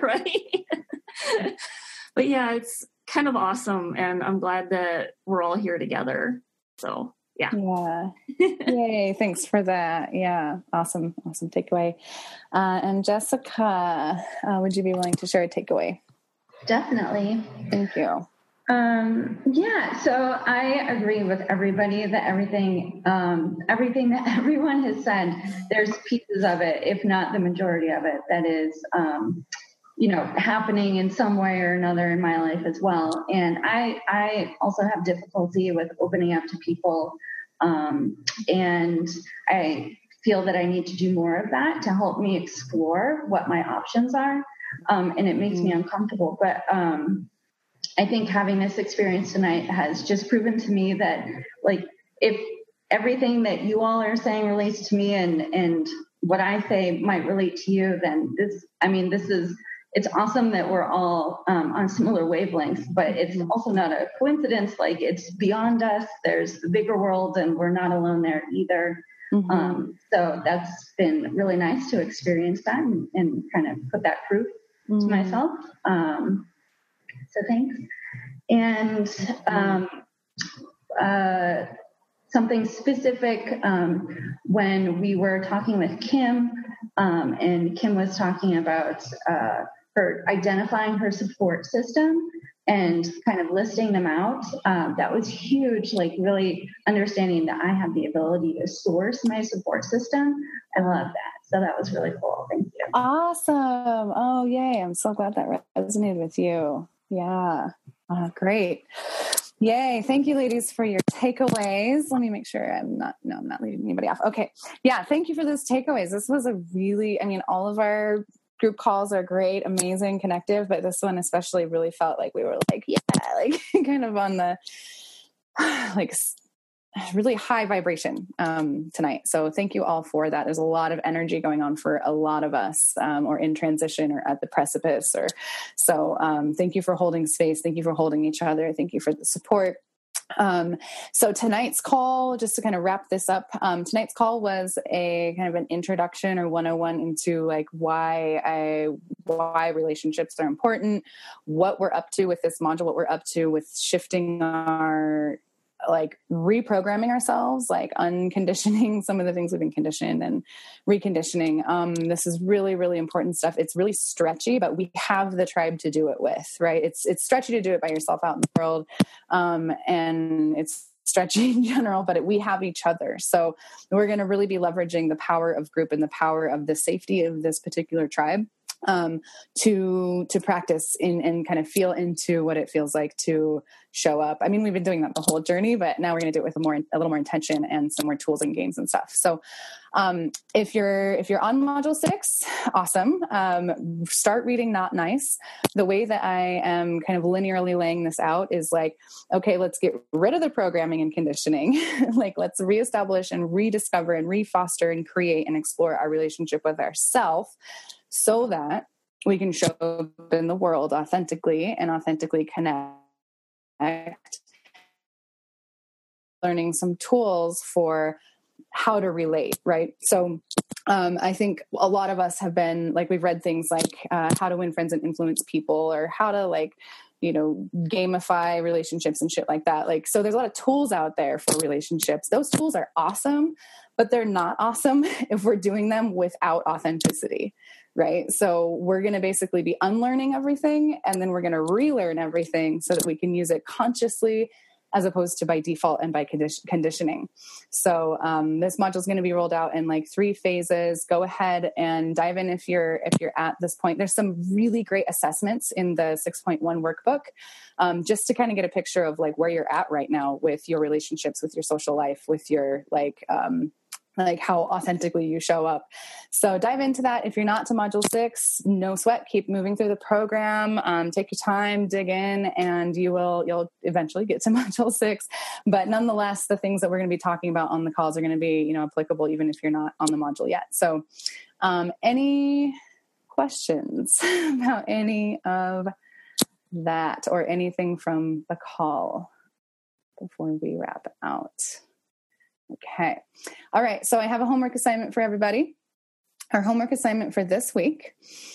Right. But yeah, it's kind of awesome. And I'm glad that we're all here together. So yeah. Yeah. Yay. Thanks for that. Yeah. Awesome. Awesome takeaway. Uh, and Jessica, uh, would you be willing to share a takeaway? Definitely. Thank you. Um, yeah. So I agree with everybody that everything, um, everything that everyone has said, there's pieces of it, if not the majority of it, that is, um, you know, happening in some way or another in my life as well. And I, I also have difficulty with opening up to people. Um, and I feel that I need to do more of that to help me explore what my options are. Um, and it makes me uncomfortable, but, um, I think having this experience tonight has just proven to me that like, if everything that you all are saying relates to me and, and what I say might relate to you, then this, I mean, this is, it's awesome that we're all um, on similar wavelengths, but it's also not a coincidence. Like it's beyond us. There's the bigger world and we're not alone there either. Mm-hmm. Um, so that's been really nice to experience that and, and kind of put that proof mm-hmm. to myself. Um, so thanks. And um, uh, something specific, um, when we were talking with Kim, um, and Kim was talking about uh, her identifying her support system and kind of listing them out. Um, that was huge, like really understanding that I have the ability to source my support system. I love that. So that was really cool. Thank you. Awesome. Oh, yay. I'm so glad that resonated with you. Yeah. Uh, great. Yay. Thank you, ladies, for your takeaways. Let me make sure I'm not, no, I'm not leaving anybody off. Okay. Yeah. Thank you for those takeaways. This was a really, I mean, all of our group calls are great, amazing, connective, but this one especially really felt like we were like, yeah, like kind of on the, like really high vibration um, tonight. So thank you all for that. There's a lot of energy going on for a lot of us, um, or in transition or at the precipice, or so um, thank you for holding space. Thank you for holding each other. Thank you for the support. Um, so tonight's call, just to kind of wrap this up, um, tonight's call was a kind of an introduction or one oh one into like why I, why relationships are important, what we're up to with this module, what we're up to with shifting our, like reprogramming ourselves, like unconditioning some of the things we've been conditioned and reconditioning. Um, this is really, really important stuff. It's really stretchy, but we have the tribe to do it with, right? It's, it's stretchy to do it by yourself out in the world. Um, and it's stretchy in general, but it, we have each other. So we're going to really be leveraging the power of group and the power of the safety of this particular tribe. Um, to, to practice in and kind of feel into what it feels like to show up. I mean, we've been doing that the whole journey, but now we're going to do it with a more, a little more intention and some more tools and games and stuff. So, um, if you're, if you're on module six, awesome. Um, start reading Not Nice. The way that I am kind of linearly laying this out is like, okay, let's get rid of the programming and conditioning. Like, let's reestablish and rediscover and refoster and create and explore our relationship with ourselves so that we can show up in the world authentically and authentically connect. Learning some tools for how to relate, right? So um, I think a lot of us have been like, we've read things like uh, How to Win Friends and Influence People, or how to like, you know, gamify relationships and shit like that. Like, so there's a lot of tools out there for relationships. Those tools are awesome, but they're not awesome if we're doing them without authenticity, right? So we're going to basically be unlearning everything, and then we're going to relearn everything so that we can use it consciously as opposed to by default and by condi- conditioning. So um, this module is going to be rolled out in like three phases. Go ahead and dive in if you're if you're at this point. There's some really great assessments in the six point one workbook, um, just to kind of get a picture of like where you're at right now with your relationships, with your social life, with your like um, like how authentically you show up. So dive into that. If you're not to module six, no sweat, keep moving through the program. Um, take your time, dig in, and you will, you'll eventually get to module six. But nonetheless, the things that we're going to be talking about on the calls are going to be, you know, applicable even if you're not on the module yet. So um, any questions about any of that or anything from the call before we wrap out? Okay. All right. So I have a homework assignment for everybody. Our homework assignment for this week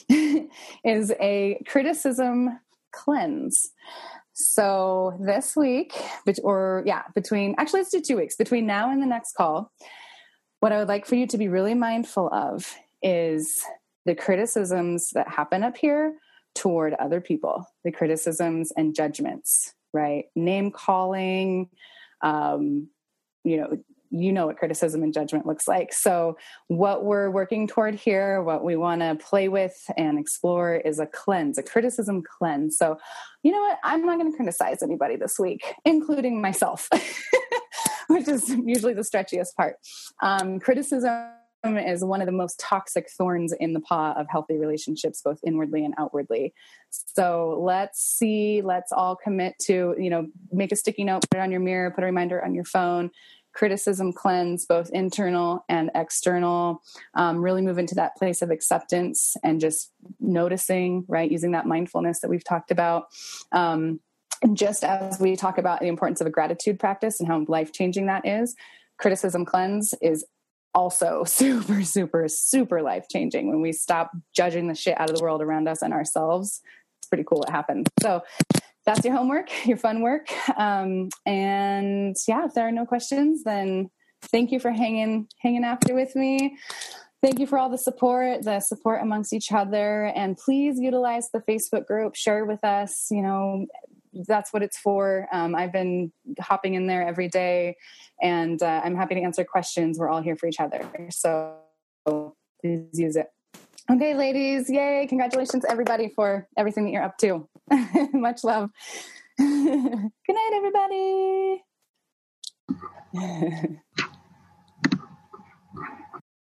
is a criticism cleanse. So this week, or yeah, between, actually let's do two weeks, between now and the next call, what I would like for you to be really mindful of is the criticisms that happen up here toward other people, the criticisms and judgments, right? Name calling, um, you know, you know what criticism and judgment looks like. So what we're working toward here, what we want to play with and explore is a cleanse, a criticism cleanse. So you know what? I'm not going to criticize anybody this week, including myself, which is usually the stretchiest part. Um, criticism is one of the most toxic thorns in the paw of healthy relationships, both inwardly and outwardly. So let's see, let's all commit to, you know, make a sticky note, put it on your mirror, put a reminder on your phone. Criticism cleanse, both internal and external. Um, really move into that place of acceptance and just noticing, right? Using that mindfulness that we've talked about. Um, and just as we talk about the importance of a gratitude practice and how life-changing that is, criticism cleanse is also super, super, super life-changing. When we stop judging the shit out of the world around us and ourselves, it's pretty cool what happens. So that's your homework, your fun work. Um, and yeah, if there are no questions, then thank you for hanging, hanging after with me. Thank you for all the support, the support amongst each other. And please utilize the Facebook group, share with us, you know, that's what it's for. Um, I've been hopping in there every day, and uh, I'm happy to answer questions. We're all here for each other. So please use it. Okay, ladies, yay. Congratulations, everybody, for everything that you're up to. Much love. Good night, everybody.